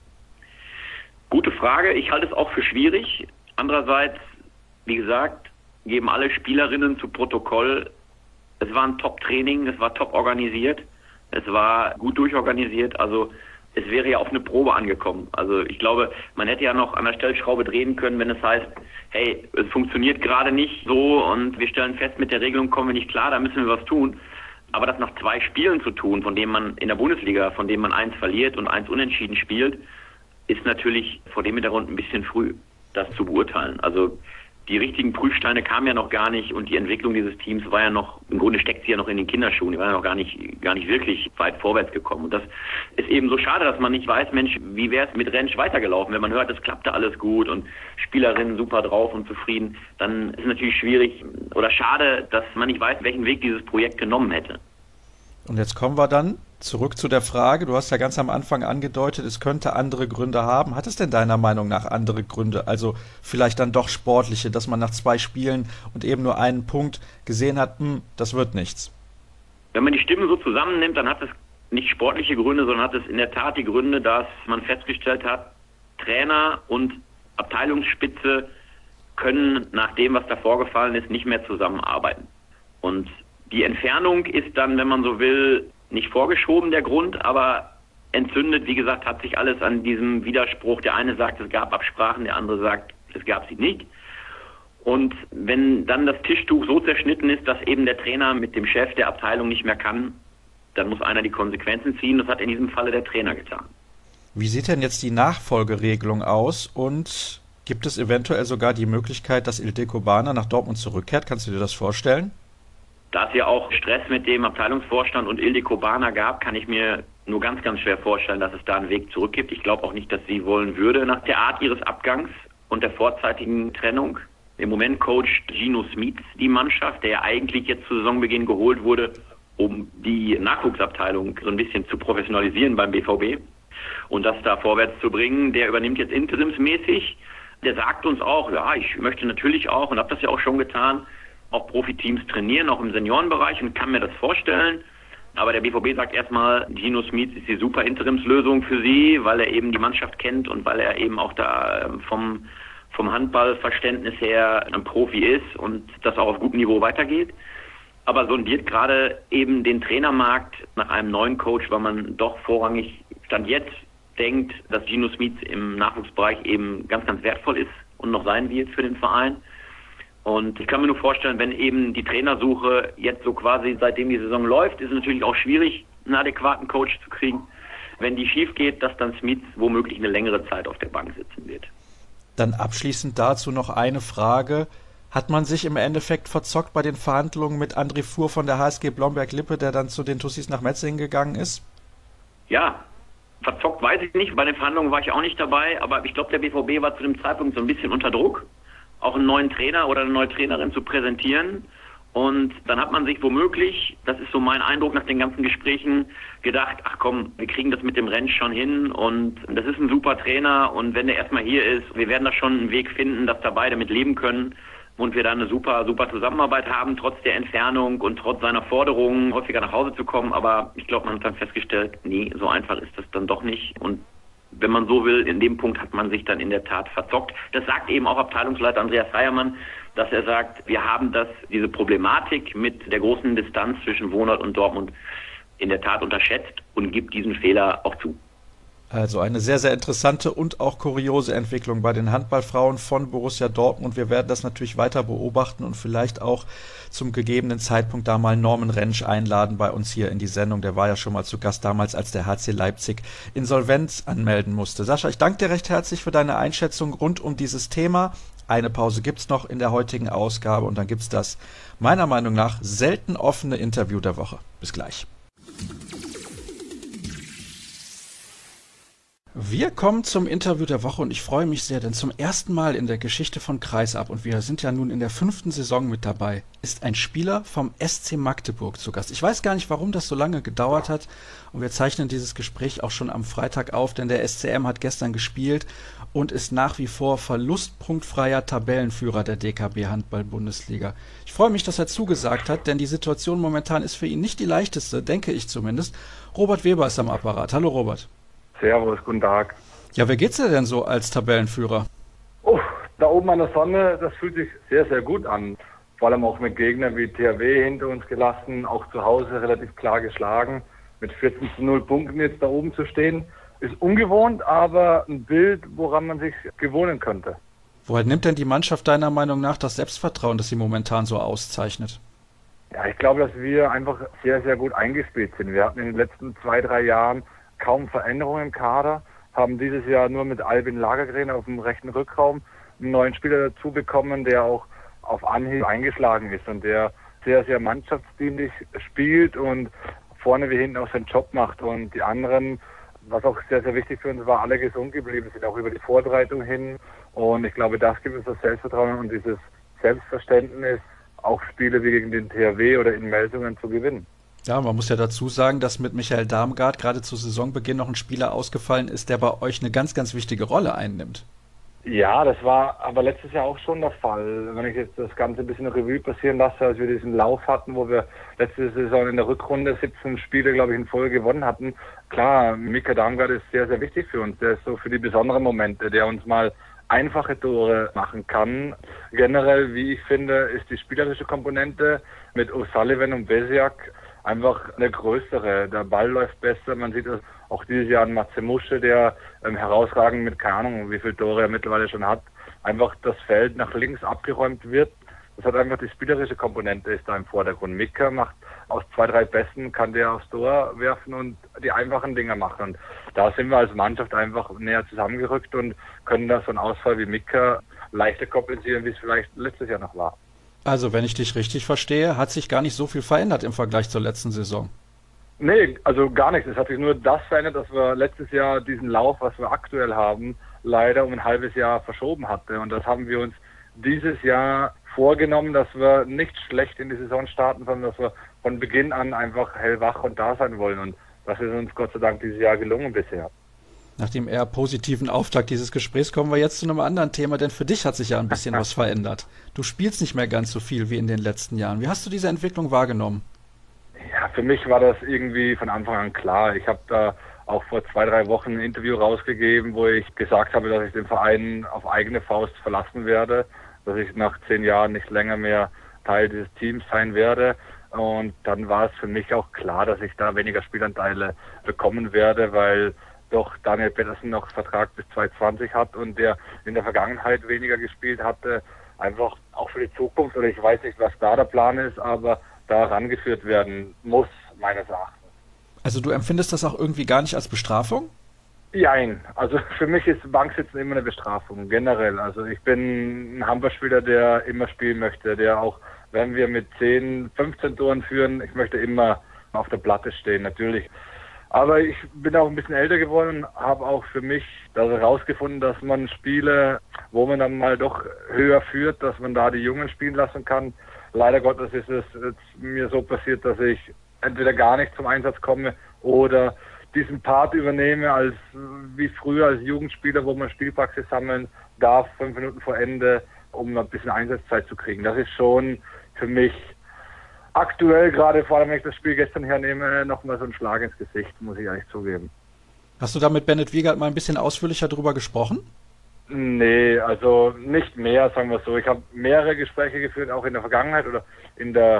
Gute Frage. Ich halte es auch für schwierig. Andererseits, wie gesagt, geben alle Spielerinnen zu Protokoll, es war ein Top-Training, es war top organisiert, es war gut durchorganisiert, also es wäre ja auf eine Probe angekommen. Also ich glaube, man hätte ja noch an der Stellschraube drehen können, wenn es heißt, hey, es funktioniert gerade nicht so und wir stellen fest, mit der Regelung kommen wir nicht klar, da müssen wir was tun. Aber das nach 2 Spielen zu tun, von denen man in der Bundesliga, von denen man 1 verliert und 1 unentschieden spielt, ist natürlich vor dem Hintergrund ein bisschen früh, das zu beurteilen. Also die richtigen Prüfsteine kamen ja noch gar nicht und die Entwicklung dieses Teams war ja noch, im Grunde steckt sie ja noch in den Kinderschuhen, die war ja noch gar nicht wirklich weit vorwärts gekommen. Und das ist eben so schade, dass man nicht weiß, Mensch, wie wäre es mit Rentsch weitergelaufen? Wenn man hört, es klappte alles gut und Spielerinnen super drauf und zufrieden, dann ist es natürlich schwierig oder schade, dass man nicht weiß, welchen Weg dieses Projekt genommen hätte. Und jetzt kommen wir dann zurück zu der Frage, du hast ja ganz am Anfang angedeutet, es könnte andere Gründe haben. Hat es denn deiner Meinung nach andere Gründe? Also vielleicht dann doch sportliche, dass man nach 2 Spielen und eben nur einen Punkt gesehen hat, das wird nichts. Wenn man die Stimmen so zusammennimmt, dann hat es nicht sportliche Gründe, sondern hat es in der Tat die Gründe, dass man festgestellt hat, Trainer und Abteilungsspitze können nach dem, was da vorgefallen ist, nicht mehr zusammenarbeiten. Und die Entfernung ist dann, wenn man so will, nicht vorgeschoben, der Grund, aber entzündet, wie gesagt, hat sich alles an diesem Widerspruch. Der eine sagt, es gab Absprachen, der andere sagt, es gab sie nicht. Und wenn dann das Tischtuch so zerschnitten ist, dass eben der Trainer mit dem Chef der Abteilung nicht mehr kann, dann muss einer die Konsequenzen ziehen. Das hat in diesem Falle der Trainer getan. Wie sieht denn jetzt die Nachfolgeregelung aus und gibt es eventuell sogar die Möglichkeit, dass Ildiko Bana nach Dortmund zurückkehrt? Kannst du dir das vorstellen? Da es ja auch Stress mit dem Abteilungsvorstand und Ildiko Bana gab, kann ich mir nur ganz, ganz schwer vorstellen, dass es da einen Weg zurück gibt. Ich glaube auch nicht, dass sie wollen würde nach der Art ihres Abgangs und der vorzeitigen Trennung. Im Moment coacht Gino Smits die Mannschaft, der ja eigentlich jetzt zu Saisonbeginn geholt wurde, um die Nachwuchsabteilung so ein bisschen zu professionalisieren beim BVB und das da vorwärts zu bringen. Der übernimmt jetzt interimsmäßig. Der sagt uns auch, ja, ich möchte natürlich auch und habe das ja auch schon getan, auch Profiteams trainieren, auch im Seniorenbereich und kann mir das vorstellen. Aber der BVB sagt erstmal, Gino Smits ist die super Interimslösung für sie, weil er eben die Mannschaft kennt und weil er eben auch da vom Handballverständnis her ein Profi ist und das auch auf gutem Niveau weitergeht. Aber sondiert gerade eben den Trainermarkt nach einem neuen Coach, weil man doch vorrangig Stand jetzt denkt, dass Gino Smits im Nachwuchsbereich eben ganz, ganz wertvoll ist und noch sein wird für den Verein. Und ich kann mir nur vorstellen, wenn eben die Trainersuche jetzt so quasi seitdem die Saison läuft, ist es natürlich auch schwierig, einen adäquaten Coach zu kriegen. Wenn die schief geht, dass dann Smits womöglich eine längere Zeit auf der Bank sitzen wird. Dann abschließend dazu noch eine Frage. Hat man sich im Endeffekt verzockt bei den Verhandlungen mit André Fuhr von der HSG Blomberg-Lippe, der dann zu den Tussis nach Metzingen gegangen ist? Ja, verzockt weiß ich nicht. Bei den Verhandlungen war ich auch nicht dabei, aber ich glaube, der BVB war zu dem Zeitpunkt so ein bisschen unter Druck, auch einen neuen Trainer oder eine neue Trainerin zu präsentieren. Und dann hat man sich womöglich, das ist so mein Eindruck nach den ganzen Gesprächen, gedacht, ach komm, wir kriegen das mit dem Rentsch schon hin und das ist ein super Trainer und wenn der erstmal hier ist, wir werden da schon einen Weg finden, dass da beide mit leben können und wir da eine super, super Zusammenarbeit haben, trotz der Entfernung und trotz seiner Forderungen, häufiger nach Hause zu kommen. Aber ich glaube, man hat dann festgestellt, nee, so einfach ist das dann doch nicht. Und wenn man so will, in dem Punkt hat man sich dann in der Tat verzockt. Das sagt eben auch Abteilungsleiter Andreas Heiermann, dass er sagt, wir haben diese Problematik mit der großen Distanz zwischen Wohnort und Dortmund in der Tat unterschätzt und gibt diesen Fehler auch zu. Also eine sehr, sehr interessante und auch kuriose Entwicklung bei den Handballfrauen von Borussia Dortmund. Wir werden das natürlich weiter beobachten und vielleicht auch zum gegebenen Zeitpunkt da mal Norman Rentsch einladen bei uns hier in die Sendung. Der war ja schon mal zu Gast damals, als der HC Leipzig Insolvenz anmelden musste. Sascha, ich danke dir recht herzlich für deine Einschätzung rund um dieses Thema. Eine Pause gibt's noch in der heutigen Ausgabe und dann gibt's das meiner Meinung nach selten offene Interview der Woche. Bis gleich. Wir kommen zum Interview der Woche und ich freue mich sehr, denn zum ersten Mal in der Geschichte von Kreisab, und wir sind ja nun in der 5. Saison mit dabei, ist ein Spieler vom SC Magdeburg zu Gast. Ich weiß gar nicht, warum das so lange gedauert hat und wir zeichnen dieses Gespräch auch schon am Freitag auf, denn der SCM hat gestern gespielt und ist nach wie vor verlustpunktfreier Tabellenführer der DKB Handball-Bundesliga. Ich freue mich, dass er zugesagt hat, denn die Situation momentan ist für ihn nicht die leichteste, denke ich zumindest. Robert Weber ist am Apparat. Hallo Robert. Servus, guten Tag. Ja, wer geht's dir denn so als Tabellenführer? Oh, da oben an der Sonne, das fühlt sich sehr, sehr gut an. Vor allem auch mit Gegnern wie THW hinter uns gelassen, auch zu Hause relativ klar geschlagen. Mit 14:0 Punkten jetzt da oben zu stehen, ist ungewohnt, aber ein Bild, woran man sich gewöhnen könnte. Woher nimmt denn die Mannschaft deiner Meinung nach das Selbstvertrauen, das sie momentan so auszeichnet? Ja, ich glaube, dass wir einfach sehr, sehr gut eingespielt sind. Wir hatten in den letzten 2-3 Jahren kaum Veränderungen im Kader, haben dieses Jahr nur mit Albin Lagergren auf dem rechten Rückraum einen neuen Spieler dazu bekommen, der auch auf Anhieb eingeschlagen ist und der sehr, sehr mannschaftsdienlich spielt und vorne wie hinten auch seinen Job macht. Und die anderen, was auch sehr, sehr wichtig für uns war, alle gesund geblieben sind, auch über die Vorbereitung hin. Und ich glaube, das gibt uns das Selbstvertrauen und dieses Selbstverständnis, auch Spiele wie gegen den THW oder in Melsungen zu gewinnen. Ja, man muss ja dazu sagen, dass mit Michael Darmgard gerade zu Saisonbeginn noch ein Spieler ausgefallen ist, der bei euch eine ganz, ganz wichtige Rolle einnimmt. Ja, das war aber letztes Jahr auch schon der Fall. Wenn ich jetzt das Ganze ein bisschen Revue passieren lasse, als wir diesen Lauf hatten, wo wir letzte Saison in der Rückrunde 17 Spiele, glaube ich, in Folge gewonnen hatten. Klar, Michael Darmgard ist sehr, sehr wichtig für uns. Der ist so für die besonderen Momente, der uns mal einfache Tore machen kann. Generell, wie ich finde, ist die spielerische Komponente mit O'Sullivan und Besiak einfach eine größere. Der Ball läuft besser. Man sieht das auch dieses Jahr an Matze Musche, der herausragend mit, keine Ahnung, wie viele Tore er mittlerweile schon hat, einfach das Feld nach links abgeräumt wird. Das hat einfach die spielerische Komponente ist da im Vordergrund. Mika macht aus 2-3 Pässen, kann der aufs Tor werfen und die einfachen Dinger machen. Und da sind wir als Mannschaft einfach näher zusammengerückt und können da so einen Ausfall wie Mika leichter kompensieren, wie es vielleicht letztes Jahr noch war. Also, wenn ich dich richtig verstehe, hat sich gar nicht so viel verändert im Vergleich zur letzten Saison. Nee, also gar nichts. Es hat sich nur das verändert, dass wir letztes Jahr diesen Lauf, was wir aktuell haben, leider um ein halbes Jahr verschoben hatten. Und das haben wir uns dieses Jahr vorgenommen, dass wir nicht schlecht in die Saison starten, sondern dass wir von Beginn an einfach hellwach und da sein wollen. Und das ist uns Gott sei Dank dieses Jahr gelungen bisher. Nach dem eher positiven Auftakt dieses Gesprächs kommen wir jetzt zu einem anderen Thema, denn für dich hat sich ja ein bisschen was verändert. Du spielst nicht mehr ganz so viel wie in den letzten Jahren. Wie hast du diese Entwicklung wahrgenommen? Ja, für mich war das irgendwie von Anfang an klar. Ich habe da auch vor 2-3 Wochen ein Interview rausgegeben, wo ich gesagt habe, dass ich den Verein auf eigene Faust verlassen werde, dass ich nach 10 Jahren nicht länger mehr Teil dieses Teams sein werde. Und dann war es für mich auch klar, dass ich da weniger Spielanteile bekommen werde, weil doch Daniel Pedersen noch Vertrag bis 2020 hat und der in der Vergangenheit weniger gespielt hatte, einfach auch für die Zukunft, oder ich weiß nicht, was da der Plan ist, aber da rangeführt werden muss, meines Erachtens. Also du empfindest das auch irgendwie gar nicht als Bestrafung? Nein, also für mich ist Banksitzen immer eine Bestrafung, generell. Also ich bin ein Handballspieler, der immer spielen möchte, der auch, wenn wir mit 10, 15 Toren führen, ich möchte immer auf der Platte stehen, natürlich. Aber ich bin auch ein bisschen älter geworden und habe auch für mich herausgefunden, dass man Spiele, wo man dann mal doch höher führt, dass man da die Jungen spielen lassen kann. Leider Gottes ist es jetzt mir so passiert, dass ich entweder gar nicht zum Einsatz komme oder diesen Part übernehme als wie früher als Jugendspieler, wo man Spielpraxis sammeln darf, 5 Minuten vor Ende, um ein bisschen Einsatzzeit zu kriegen. Das ist schon für mich aktuell, gerade vor allem, wenn ich das Spiel gestern hernehme, nochmal so ein Schlag ins Gesicht, muss ich ehrlich zugeben. Hast du da mit Bennett Wiegald mal ein bisschen ausführlicher drüber gesprochen? Nee, also nicht mehr, sagen wir so. Ich habe mehrere Gespräche geführt, auch in der Vergangenheit oder in der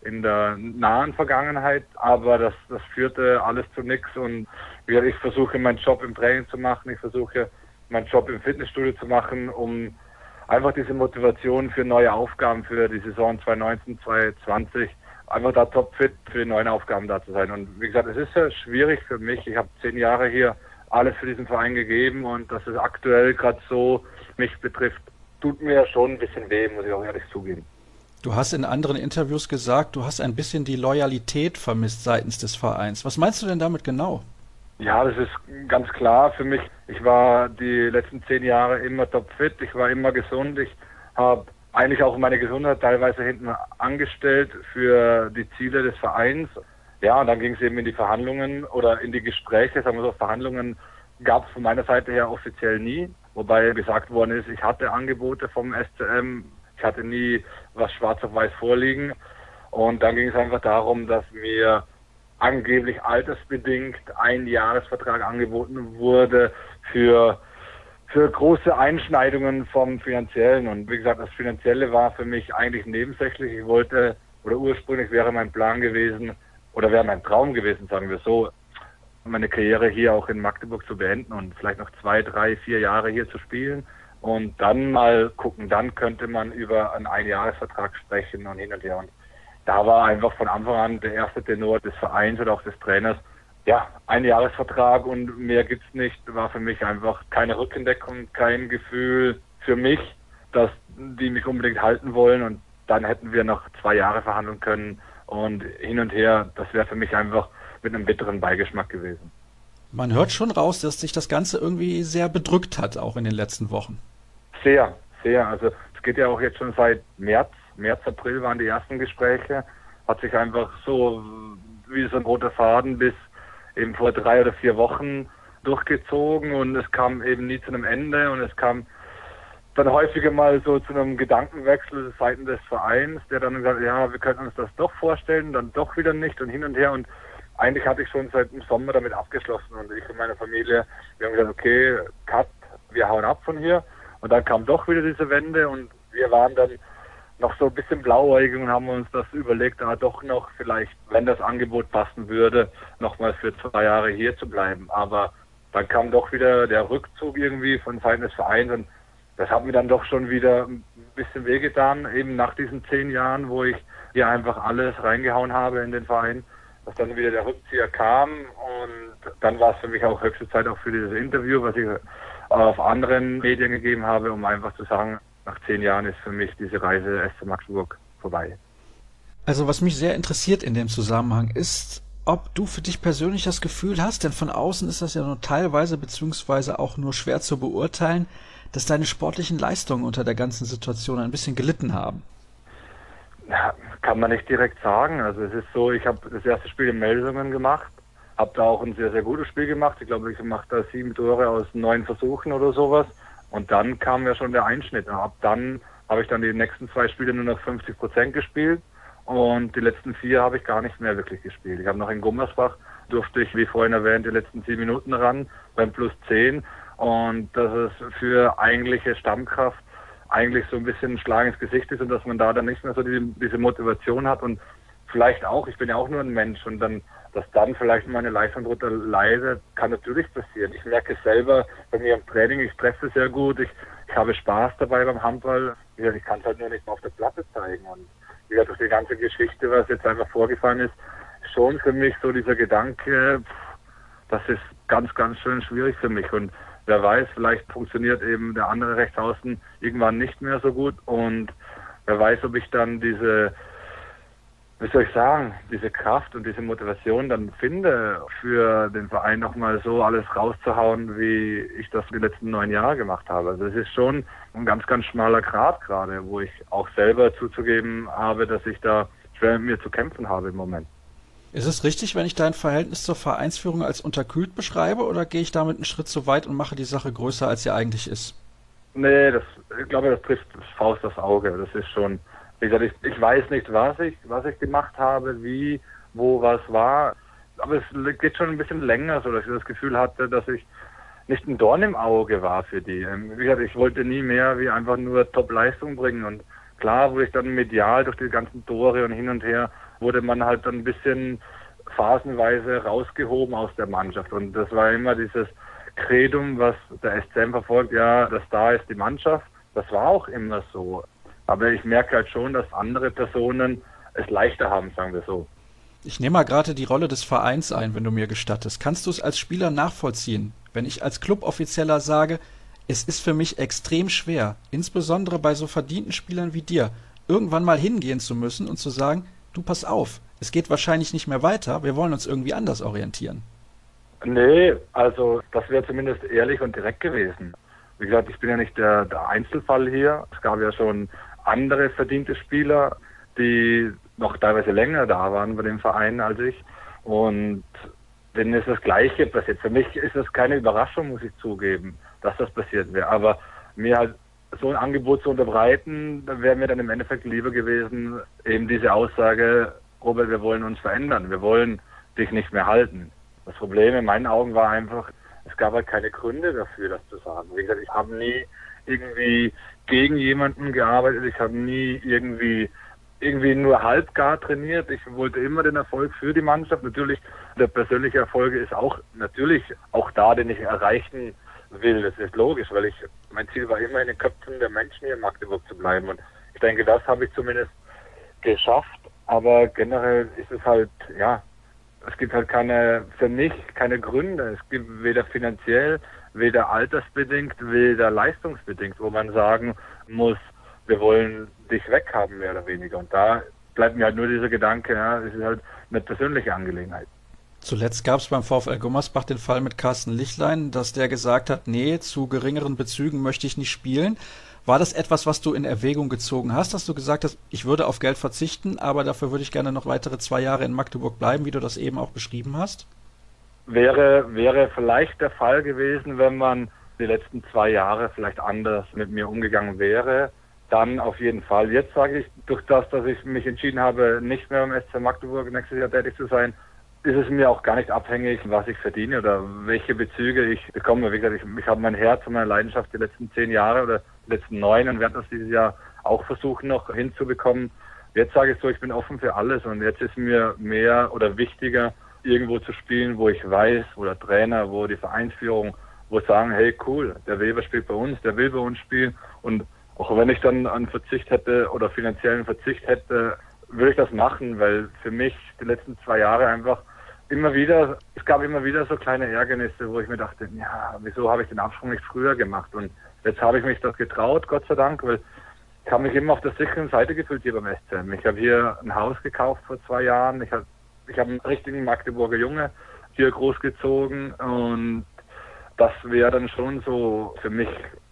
nahen Vergangenheit, aber das führte alles zu nichts. Und ich versuche meinen Job im Training zu machen, ich versuche meinen Job im Fitnessstudio zu machen, um einfach diese Motivation für neue Aufgaben für die Saison 2019, 2020, einfach da topfit für die neuen Aufgaben da zu sein. Und wie gesagt, es ist ja schwierig für mich. Ich habe 10 Jahre hier alles für diesen Verein gegeben und dass es aktuell gerade so mich betrifft, tut mir schon ein bisschen weh, muss ich auch ehrlich zugeben. Du hast in anderen Interviews gesagt, du hast ein bisschen die Loyalität vermisst seitens des Vereins. Was meinst du denn damit genau? Ja, das ist ganz klar für mich. Ich war die letzten 10 Jahre immer topfit, ich war immer gesund. Ich habe eigentlich auch meine Gesundheit teilweise hinten angestellt für die Ziele des Vereins. Ja, und dann ging es eben in die Verhandlungen oder in die Gespräche, sagen wir so, Verhandlungen gab es von meiner Seite her offiziell nie. Wobei gesagt worden ist, ich hatte Angebote vom SCM, ich hatte nie was schwarz auf weiß vorliegen. Und dann ging es einfach darum, dass mir angeblich altersbedingt ein Jahresvertrag angeboten wurde für große Einschneidungen vom Finanziellen. Und wie gesagt, das Finanzielle war für mich eigentlich nebensächlich. Ich wollte, oder ursprünglich wäre mein Plan gewesen, oder wäre mein Traum gewesen, sagen wir so, meine Karriere hier auch in Magdeburg zu beenden und vielleicht noch 2, 3, 4 Jahre hier zu spielen. Und dann mal gucken, dann könnte man über einen Einjahresvertrag sprechen und hin und her. Und da war einfach von Anfang an der erste Tenor des Vereins oder auch des Trainers, ja, ein Jahresvertrag und mehr gibt's nicht, war für mich einfach keine Rückendeckung, kein Gefühl für mich, dass die mich unbedingt halten wollen, und dann hätten wir noch 2 Jahre verhandeln können und hin und her, das wäre für mich einfach mit einem bitteren Beigeschmack gewesen. Man hört schon raus, dass sich das Ganze irgendwie sehr bedrückt hat, auch in den letzten Wochen. Sehr, sehr. Also es geht ja auch jetzt schon seit März, April waren die ersten Gespräche, hat sich einfach so wie so ein roter Faden bis eben vor 3 oder 4 Wochen durchgezogen, und es kam eben nie zu einem Ende, und es kam dann häufiger mal so zu einem Gedankenwechsel seitens des Vereins, der dann gesagt hat, ja, wir könnten uns das doch vorstellen, dann doch wieder nicht und hin und her, und eigentlich hatte ich schon seit dem Sommer damit abgeschlossen, und ich und meine Familie, wir haben gesagt, okay, Cut, wir hauen ab von hier, und dann kam doch wieder diese Wende, und wir waren dann noch so ein bisschen blauäugig und haben uns das überlegt, doch noch vielleicht, wenn das Angebot passen würde, nochmal für 2 Jahre hier zu bleiben. Aber dann kam doch wieder der Rückzug irgendwie von Seiten des Vereins, und das hat mir dann doch schon wieder ein bisschen wehgetan, eben nach diesen 10 Jahren, wo ich hier einfach alles reingehauen habe in den Verein, dass dann wieder der Rückzieher kam, und dann war es für mich auch höchste Zeit auch für dieses Interview, was ich auf anderen Medien gegeben habe, um einfach zu sagen, nach 10 Jahren ist für mich diese Reise SC Magdeburg vorbei. Also was mich sehr interessiert in dem Zusammenhang ist, ob du für dich persönlich das Gefühl hast, denn von außen ist das ja nur teilweise beziehungsweise auch nur schwer zu beurteilen, dass deine sportlichen Leistungen unter der ganzen Situation ein bisschen gelitten haben? Ja, kann man nicht direkt sagen. Also es ist so, ich habe das erste Spiel in Melsungen gemacht, habe da auch ein sehr, sehr gutes Spiel gemacht. Ich glaube, ich mache da 7 Tore aus 9 Versuchen oder sowas. Und dann kam ja schon der Einschnitt. Ab dann habe ich dann die nächsten 2 Spiele nur noch 50% gespielt und die letzten 4 habe ich gar nicht mehr wirklich gespielt. Ich habe noch in Gummersbach, durfte ich, wie vorhin erwähnt, die letzten 10 Minuten ran beim +10 und das ist für eigentliche Stammkraft eigentlich so ein bisschen ein Schlag ins Gesicht ist und dass man da dann nicht mehr so diese Motivation hat und vielleicht auch, ich bin ja auch nur ein Mensch und dann, dass dann vielleicht meine Leistung drunter leidet, kann natürlich passieren. Ich merke es selber bei mir im Training, ich treffe sehr gut, ich habe Spaß dabei beim Handball. Ich kann es halt nur nicht mehr auf der Platte zeigen und wie gesagt, durch die ganze Geschichte, was jetzt einfach vorgefallen ist, schon für mich so dieser Gedanke, das ist ganz, ganz schön schwierig für mich und wer weiß, vielleicht funktioniert eben der andere Rechtsaußen irgendwann nicht mehr so gut und wer weiß, ob ich dann diese Kraft und diese Motivation dann finde, für den Verein nochmal so alles rauszuhauen, wie ich das die letzten 9 Jahre gemacht habe. Also es ist schon ein ganz, ganz schmaler Grat gerade, wo ich auch selber zuzugeben habe, dass ich da schwer mit mir zu kämpfen habe im Moment. Ist es richtig, wenn ich dein Verhältnis zur Vereinsführung als unterkühlt beschreibe, oder gehe ich damit einen Schritt zu weit und mache die Sache größer, als sie eigentlich ist? Nee, ich glaube, das trifft Faust aufs Auge. Das ist schon, wie gesagt, ich weiß nicht, was ich gemacht habe, wie, wo, was war. Aber es geht schon ein bisschen länger, so dass ich das Gefühl hatte, dass ich nicht ein Dorn im Auge war für die. Wie gesagt, ich wollte nie mehr wie einfach nur Top-Leistung bringen. Und klar wurde ich dann medial durch die ganzen Tore und hin und her, wurde man halt dann ein bisschen phasenweise rausgehoben aus der Mannschaft. Und das war immer dieses Credo, was der SCM verfolgt, ja, das da ist die Mannschaft. Das war auch immer so. Aber ich merke halt schon, dass andere Personen es leichter haben, sagen wir so. Ich nehme mal gerade die Rolle des Vereins ein, wenn du mir gestattest. Kannst du es als Spieler nachvollziehen, wenn ich als Cluboffizieller sage, es ist für mich extrem schwer, insbesondere bei so verdienten Spielern wie dir, irgendwann mal hingehen zu müssen und zu sagen, du pass auf, es geht wahrscheinlich nicht mehr weiter, wir wollen uns irgendwie anders orientieren. Nee, also das wäre zumindest ehrlich und direkt gewesen. Wie gesagt, ich bin ja nicht der Einzelfall hier. Es gab ja schon andere verdiente Spieler, die noch teilweise länger da waren bei dem Verein als ich. Und denen ist das Gleiche passiert. Für mich ist das keine Überraschung, muss ich zugeben, dass das passiert wäre. Aber mir halt so ein Angebot zu unterbreiten, da wäre mir dann im Endeffekt lieber gewesen, eben diese Aussage, Robert, wir wollen uns verändern, wir wollen dich nicht mehr halten. Das Problem in meinen Augen war einfach, es gab halt keine Gründe dafür, das zu sagen. Wie gesagt, ich habe nie irgendwie gegen jemanden gearbeitet, ich habe nie irgendwie nur halbgar trainiert. Ich wollte immer den Erfolg für die Mannschaft. Natürlich, der persönliche Erfolg ist auch natürlich auch da, den ich erreichen will. Das ist logisch, weil mein Ziel war immer in den Köpfen der Menschen hier in Magdeburg zu bleiben. Und ich denke, das habe ich zumindest geschafft. Aber generell ist es halt, ja, es gibt halt für mich keine Gründe. Es gibt weder finanziell, weder altersbedingt, weder leistungsbedingt, wo man sagen muss, wir wollen dich weghaben, mehr oder weniger. Und da bleibt mir halt nur dieser Gedanke, ja, es ist halt eine persönliche Angelegenheit. Zuletzt gab es beim VfL Gummersbach den Fall mit Carsten Lichtlein, dass der gesagt hat, nee, zu geringeren Bezügen möchte ich nicht spielen. War das etwas, was du in Erwägung gezogen hast, dass du gesagt hast, ich würde auf Geld verzichten, aber dafür würde ich gerne noch weitere 2 Jahre in Magdeburg bleiben, wie du das eben auch beschrieben hast? Wäre vielleicht der Fall gewesen, wenn man die letzten 2 Jahre vielleicht anders mit mir umgegangen wäre. Dann auf jeden Fall. Jetzt sage ich, durch das, dass ich mich entschieden habe, nicht mehr beim SC Magdeburg nächstes Jahr tätig zu sein, ist es mir auch gar nicht abhängig, was ich verdiene oder welche Bezüge ich bekomme. Wie gesagt, ich habe mein Herz und meine Leidenschaft die letzten 10 Jahre oder die letzten 9 und werde das dieses Jahr auch versuchen noch hinzubekommen. Jetzt sage ich so, ich bin offen für alles und jetzt ist mir mehr oder wichtiger, irgendwo zu spielen, wo ich weiß, wo der Trainer, wo die Vereinsführung, wo sagen, hey cool, der Weber spielt bei uns, der will bei uns spielen und auch wenn ich dann einen Verzicht hätte oder finanziellen Verzicht hätte, würde ich das machen, weil für mich die letzten 2 Jahre einfach es gab immer wieder so kleine Ärgernisse, wo ich mir dachte, ja, wieso habe ich den Absprung nicht früher gemacht? Und jetzt habe ich mich das getraut, Gott sei Dank, weil ich habe mich immer auf der sicheren Seite gefühlt hier beim SCM. Ich habe hier ein Haus gekauft vor 2 Jahren, ich habe einen richtigen Magdeburger Junge hier großgezogen und das wäre dann schon so für mich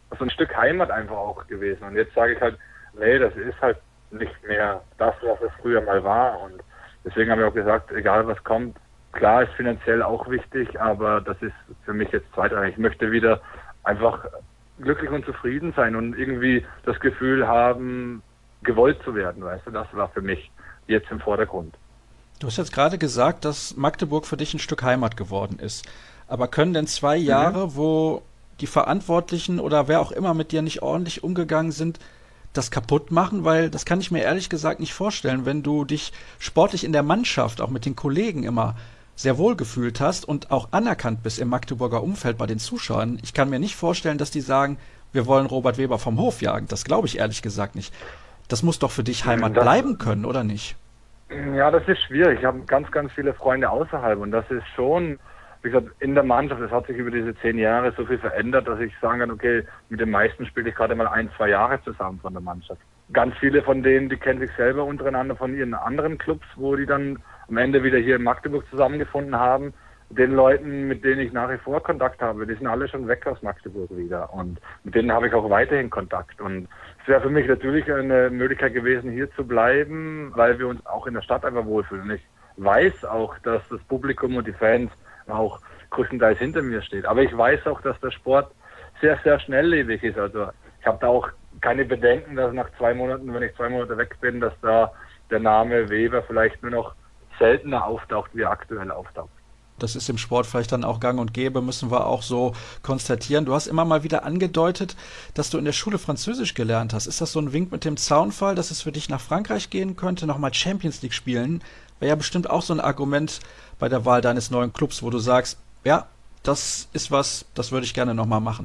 so ein Stück Heimat einfach auch gewesen. Und jetzt sage ich halt, nee, das ist halt nicht mehr das, was es früher mal war. Und deswegen habe ich auch gesagt, egal was kommt, klar ist finanziell auch wichtig, aber das ist für mich jetzt zweitrangig. Ich möchte wieder einfach glücklich und zufrieden sein und irgendwie das Gefühl haben, gewollt zu werden, weißt du, das war für mich jetzt im Vordergrund. Du hast jetzt gerade gesagt, dass Magdeburg für dich ein Stück Heimat geworden ist. Aber können denn 2 Jahre, wo die Verantwortlichen oder wer auch immer mit dir nicht ordentlich umgegangen sind, das kaputt machen? Weil das kann ich mir ehrlich gesagt nicht vorstellen, wenn du dich sportlich in der Mannschaft, auch mit den Kollegen immer sehr wohl gefühlt hast und auch anerkannt bist im Magdeburger Umfeld bei den Zuschauern. Ich kann mir nicht vorstellen, dass die sagen, wir wollen Robert Weber vom Hof jagen. Das glaube ich ehrlich gesagt nicht. Das muss doch für dich Heimat bleiben können, oder nicht? Ja, das ist schwierig. Ich habe ganz, ganz viele Freunde außerhalb und das ist schon, wie gesagt, in der Mannschaft, es hat sich über diese 10 Jahre so viel verändert, dass ich sagen kann, okay, mit den meisten spiele ich gerade mal 1, 2 Jahre zusammen von der Mannschaft. Ganz viele von denen, die kennen sich selber untereinander von ihren anderen Clubs, wo die dann am Ende wieder hier in Magdeburg zusammengefunden haben. Den Leuten, mit denen ich nach wie vor Kontakt habe, die sind alle schon weg aus Magdeburg wieder und mit denen habe ich auch weiterhin Kontakt. Und es wäre für mich natürlich eine Möglichkeit gewesen, hier zu bleiben, weil wir uns auch in der Stadt einfach wohlfühlen. Und ich weiß auch, dass das Publikum und die Fans auch größtenteils hinter mir steht. Aber ich weiß auch, dass der Sport sehr, sehr schnelllebig ist. Also ich habe da auch keine Bedenken, dass nach 2 Monaten, wenn ich 2 Monate weg bin, dass da der Name Weber vielleicht nur noch seltener auftaucht, wie er aktuell auftaucht. Das ist im Sport vielleicht dann auch gang und gäbe, müssen wir auch so konstatieren. Du hast immer mal wieder angedeutet, dass du in der Schule Französisch gelernt hast. Ist das so ein Wink mit dem Zaunfall, dass es für dich nach Frankreich gehen könnte, nochmal Champions League spielen? Wäre ja bestimmt auch so ein Argument bei der Wahl deines neuen Clubs, wo du sagst, ja, das ist was, das würde ich gerne nochmal machen.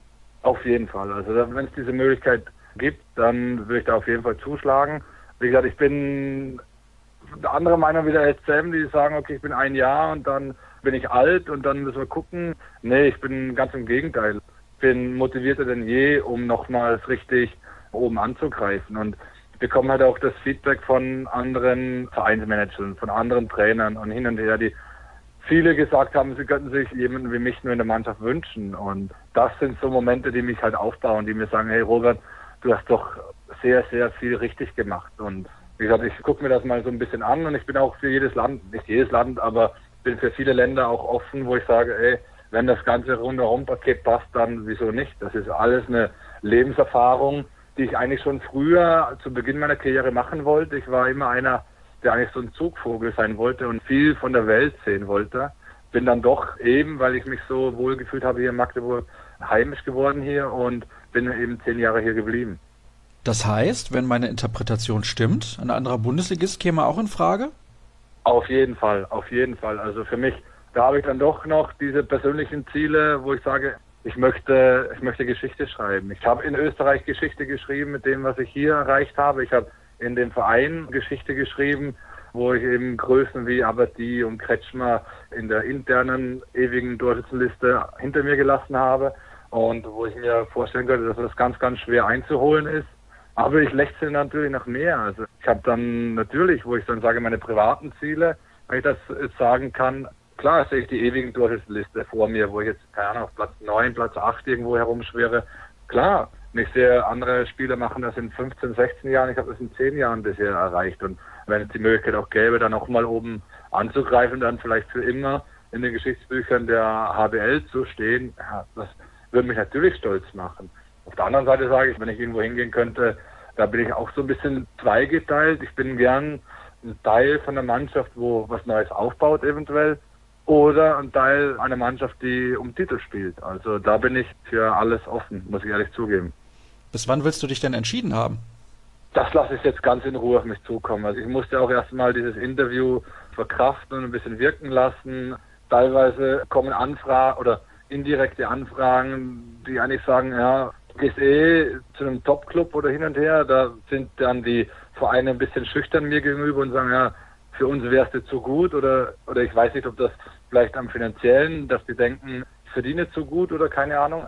Auf jeden Fall. Also wenn es diese Möglichkeit gibt, dann würde ich da auf jeden Fall zuschlagen. Wie gesagt, ich bin andere Meinung wie der SCM, die sagen, okay, ich bin 1 Jahr und dann bin ich alt und dann müssen wir gucken. Nee, ich bin ganz im Gegenteil. Ich bin motivierter denn je, um nochmals richtig oben anzugreifen. Und ich bekomme halt auch das Feedback von anderen Vereinsmanagern, von anderen Trainern und hin und her, die viele gesagt haben, sie könnten sich jemanden wie mich nur in der Mannschaft wünschen. Und das sind so Momente, die mich halt aufbauen, die mir sagen, hey Robert, du hast doch sehr, sehr viel richtig gemacht. Und wie gesagt, ich gucke mir das mal so ein bisschen an und ich bin auch für jedes Land, nicht jedes Land, aber bin für viele Länder auch offen, wo ich sage, ey, wenn das ganze Rundherum-Paket passt, dann wieso nicht? Das ist alles eine Lebenserfahrung, die ich eigentlich schon früher zu Beginn meiner Karriere machen wollte. Ich war immer einer, der eigentlich so ein Zugvogel sein wollte und viel von der Welt sehen wollte. Bin dann doch eben, weil ich mich so wohl gefühlt habe hier in Magdeburg, heimisch geworden hier und bin eben 10 Jahre hier geblieben. Das heißt, wenn meine Interpretation stimmt, ein anderer Bundesligist käme auch in Frage? Auf jeden Fall, auf jeden Fall. Also für mich, da habe ich dann doch noch diese persönlichen Ziele, wo ich sage, ich möchte Geschichte schreiben. Ich habe in Österreich Geschichte geschrieben mit dem, was ich hier erreicht habe. Ich habe in dem Verein Geschichte geschrieben, wo ich eben Größen wie Abadi und Kretschmer in der internen ewigen Torschützenliste hinter mir gelassen habe und wo ich mir vorstellen könnte, dass das ganz, ganz schwer einzuholen ist. Aber ich lechze natürlich nach mehr. Also ich habe dann natürlich, wo ich dann sage, meine privaten Ziele, wenn ich das jetzt sagen kann, klar sehe ich die ewigen Torschützenliste vor mir, wo ich jetzt, keine Ahnung, auf Platz 9, Platz 8 irgendwo herumschwere. Klar, ich sehe, andere Spieler machen das in 15, 16 Jahren, ich habe das in 10 Jahren bisher erreicht. Und wenn es die Möglichkeit auch gäbe, dann auch mal oben anzugreifen, dann vielleicht für immer in den Geschichtsbüchern der HBL zu stehen, ja, das würde mich natürlich stolz machen. Auf der anderen Seite sage ich, wenn ich irgendwo hingehen könnte, da bin ich auch so ein bisschen zweigeteilt. Ich bin gern ein Teil von der Mannschaft, wo was Neues aufbaut eventuell, oder ein Teil einer Mannschaft, die um Titel spielt. Also da bin ich für alles offen, muss ich ehrlich zugeben. Bis wann willst du dich denn entschieden haben? Das lasse ich jetzt ganz in Ruhe auf mich zukommen. Also ich musste auch erstmal dieses Interview verkraften und ein bisschen wirken lassen. Teilweise kommen Anfragen oder indirekte Anfragen, die eigentlich sagen, ja, du gehst zu einem Top-Club oder hin und her, da sind dann die Vereine ein bisschen schüchtern mir gegenüber und sagen, ja, für uns wärst du zu gut oder ich weiß nicht, ob das vielleicht am Finanziellen, dass die denken, ich verdiene zu gut oder keine Ahnung.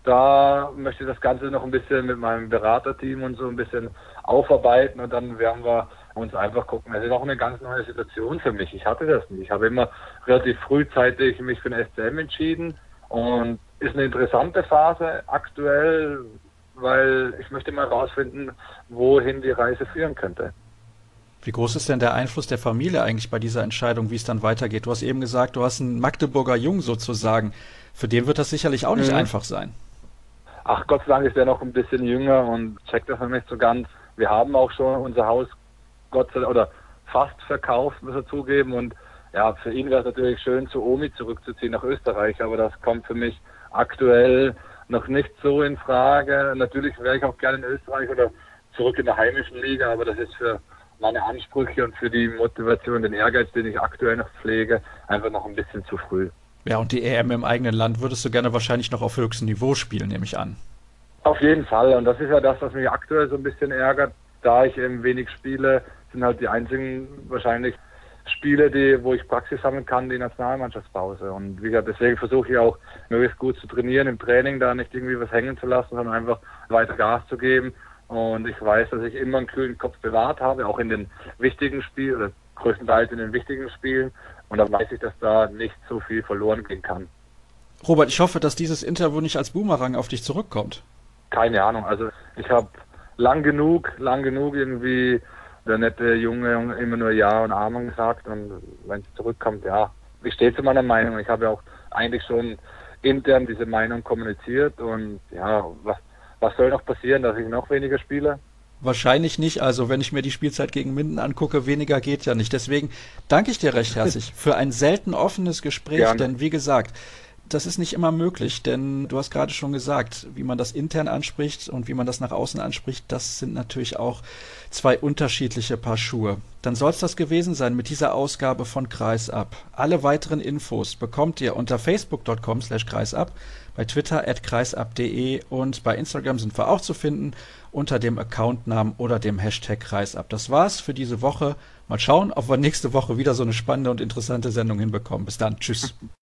Da möchte ich das Ganze noch ein bisschen mit meinem Beraterteam und so ein bisschen aufarbeiten und dann werden wir uns einfach gucken. Das ist auch eine ganz neue Situation für mich. Ich hatte das nicht. Ich habe immer relativ frühzeitig mich für den SCM entschieden und ist eine interessante Phase aktuell, weil ich möchte mal herausfinden, wohin die Reise führen könnte. Wie groß ist denn der Einfluss der Familie eigentlich bei dieser Entscheidung, wie es dann weitergeht? Du hast eben gesagt, du hast einen Magdeburger Jungen sozusagen. Für den wird das sicherlich auch nicht einfach sein. Ach, Gott sei Dank ist er noch ein bisschen jünger und checkt das noch nicht so ganz. Wir haben auch schon unser Haus Gott sei Dank oder fast verkauft, muss er zugeben. Und ja, für ihn wäre es natürlich schön, zu Omi zurückzuziehen nach Österreich, aber das kommt für mich aktuell noch nicht so in Frage. Natürlich wäre ich auch gerne in Österreich oder zurück in der heimischen Liga, aber das ist für meine Ansprüche und für die Motivation, den Ehrgeiz, den ich aktuell noch pflege, einfach noch ein bisschen zu früh. Ja, und die EM im eigenen Land würdest du gerne wahrscheinlich noch auf höchstem Niveau spielen, nehme ich an. Auf jeden Fall. Und das ist ja das, was mich aktuell so ein bisschen ärgert. Da ich eben wenig spiele, sind halt die einzigen wahrscheinlich Spiele, wo ich Praxis sammeln kann, die Nationalmannschaftspause. Und wie gesagt, deswegen versuche ich auch, möglichst gut zu trainieren im Training, da nicht irgendwie was hängen zu lassen, sondern einfach weiter Gas zu geben. Und ich weiß, dass ich immer einen kühlen Kopf bewahrt habe, auch in den wichtigen Spielen, oder größtenteils in den wichtigen Spielen. Und da weiß ich, dass da nicht so viel verloren gehen kann. Robert, ich hoffe, dass dieses Interview nicht als Boomerang auf dich zurückkommt. Keine Ahnung, also ich habe lang genug irgendwie der nette Junge immer nur Ja und Amen gesagt, und wenn es zurückkommt, ja, ich stehe zu meiner Meinung. Ich habe ja auch eigentlich schon intern diese Meinung kommuniziert, und ja, was soll noch passieren, dass ich noch weniger spiele? Wahrscheinlich nicht, also wenn ich mir die Spielzeit gegen Minden angucke, weniger geht ja nicht. Deswegen danke ich dir recht herzlich für ein selten offenes Gespräch, Gerne. denn wie gesagt, das ist nicht immer möglich, denn du hast gerade schon gesagt, wie man das intern anspricht und wie man das nach außen anspricht, das sind natürlich auch zwei unterschiedliche Paar Schuhe. Dann soll es das gewesen sein mit dieser Ausgabe von Kreisab. Alle weiteren Infos bekommt ihr unter facebook.com/kreisab, bei Twitter @kreisab.de und bei Instagram sind wir auch zu finden unter dem Accountnamen oder dem Hashtag Kreisab. Das war's für diese Woche. Mal schauen, ob wir nächste Woche wieder so eine spannende und interessante Sendung hinbekommen. Bis dann. Tschüss.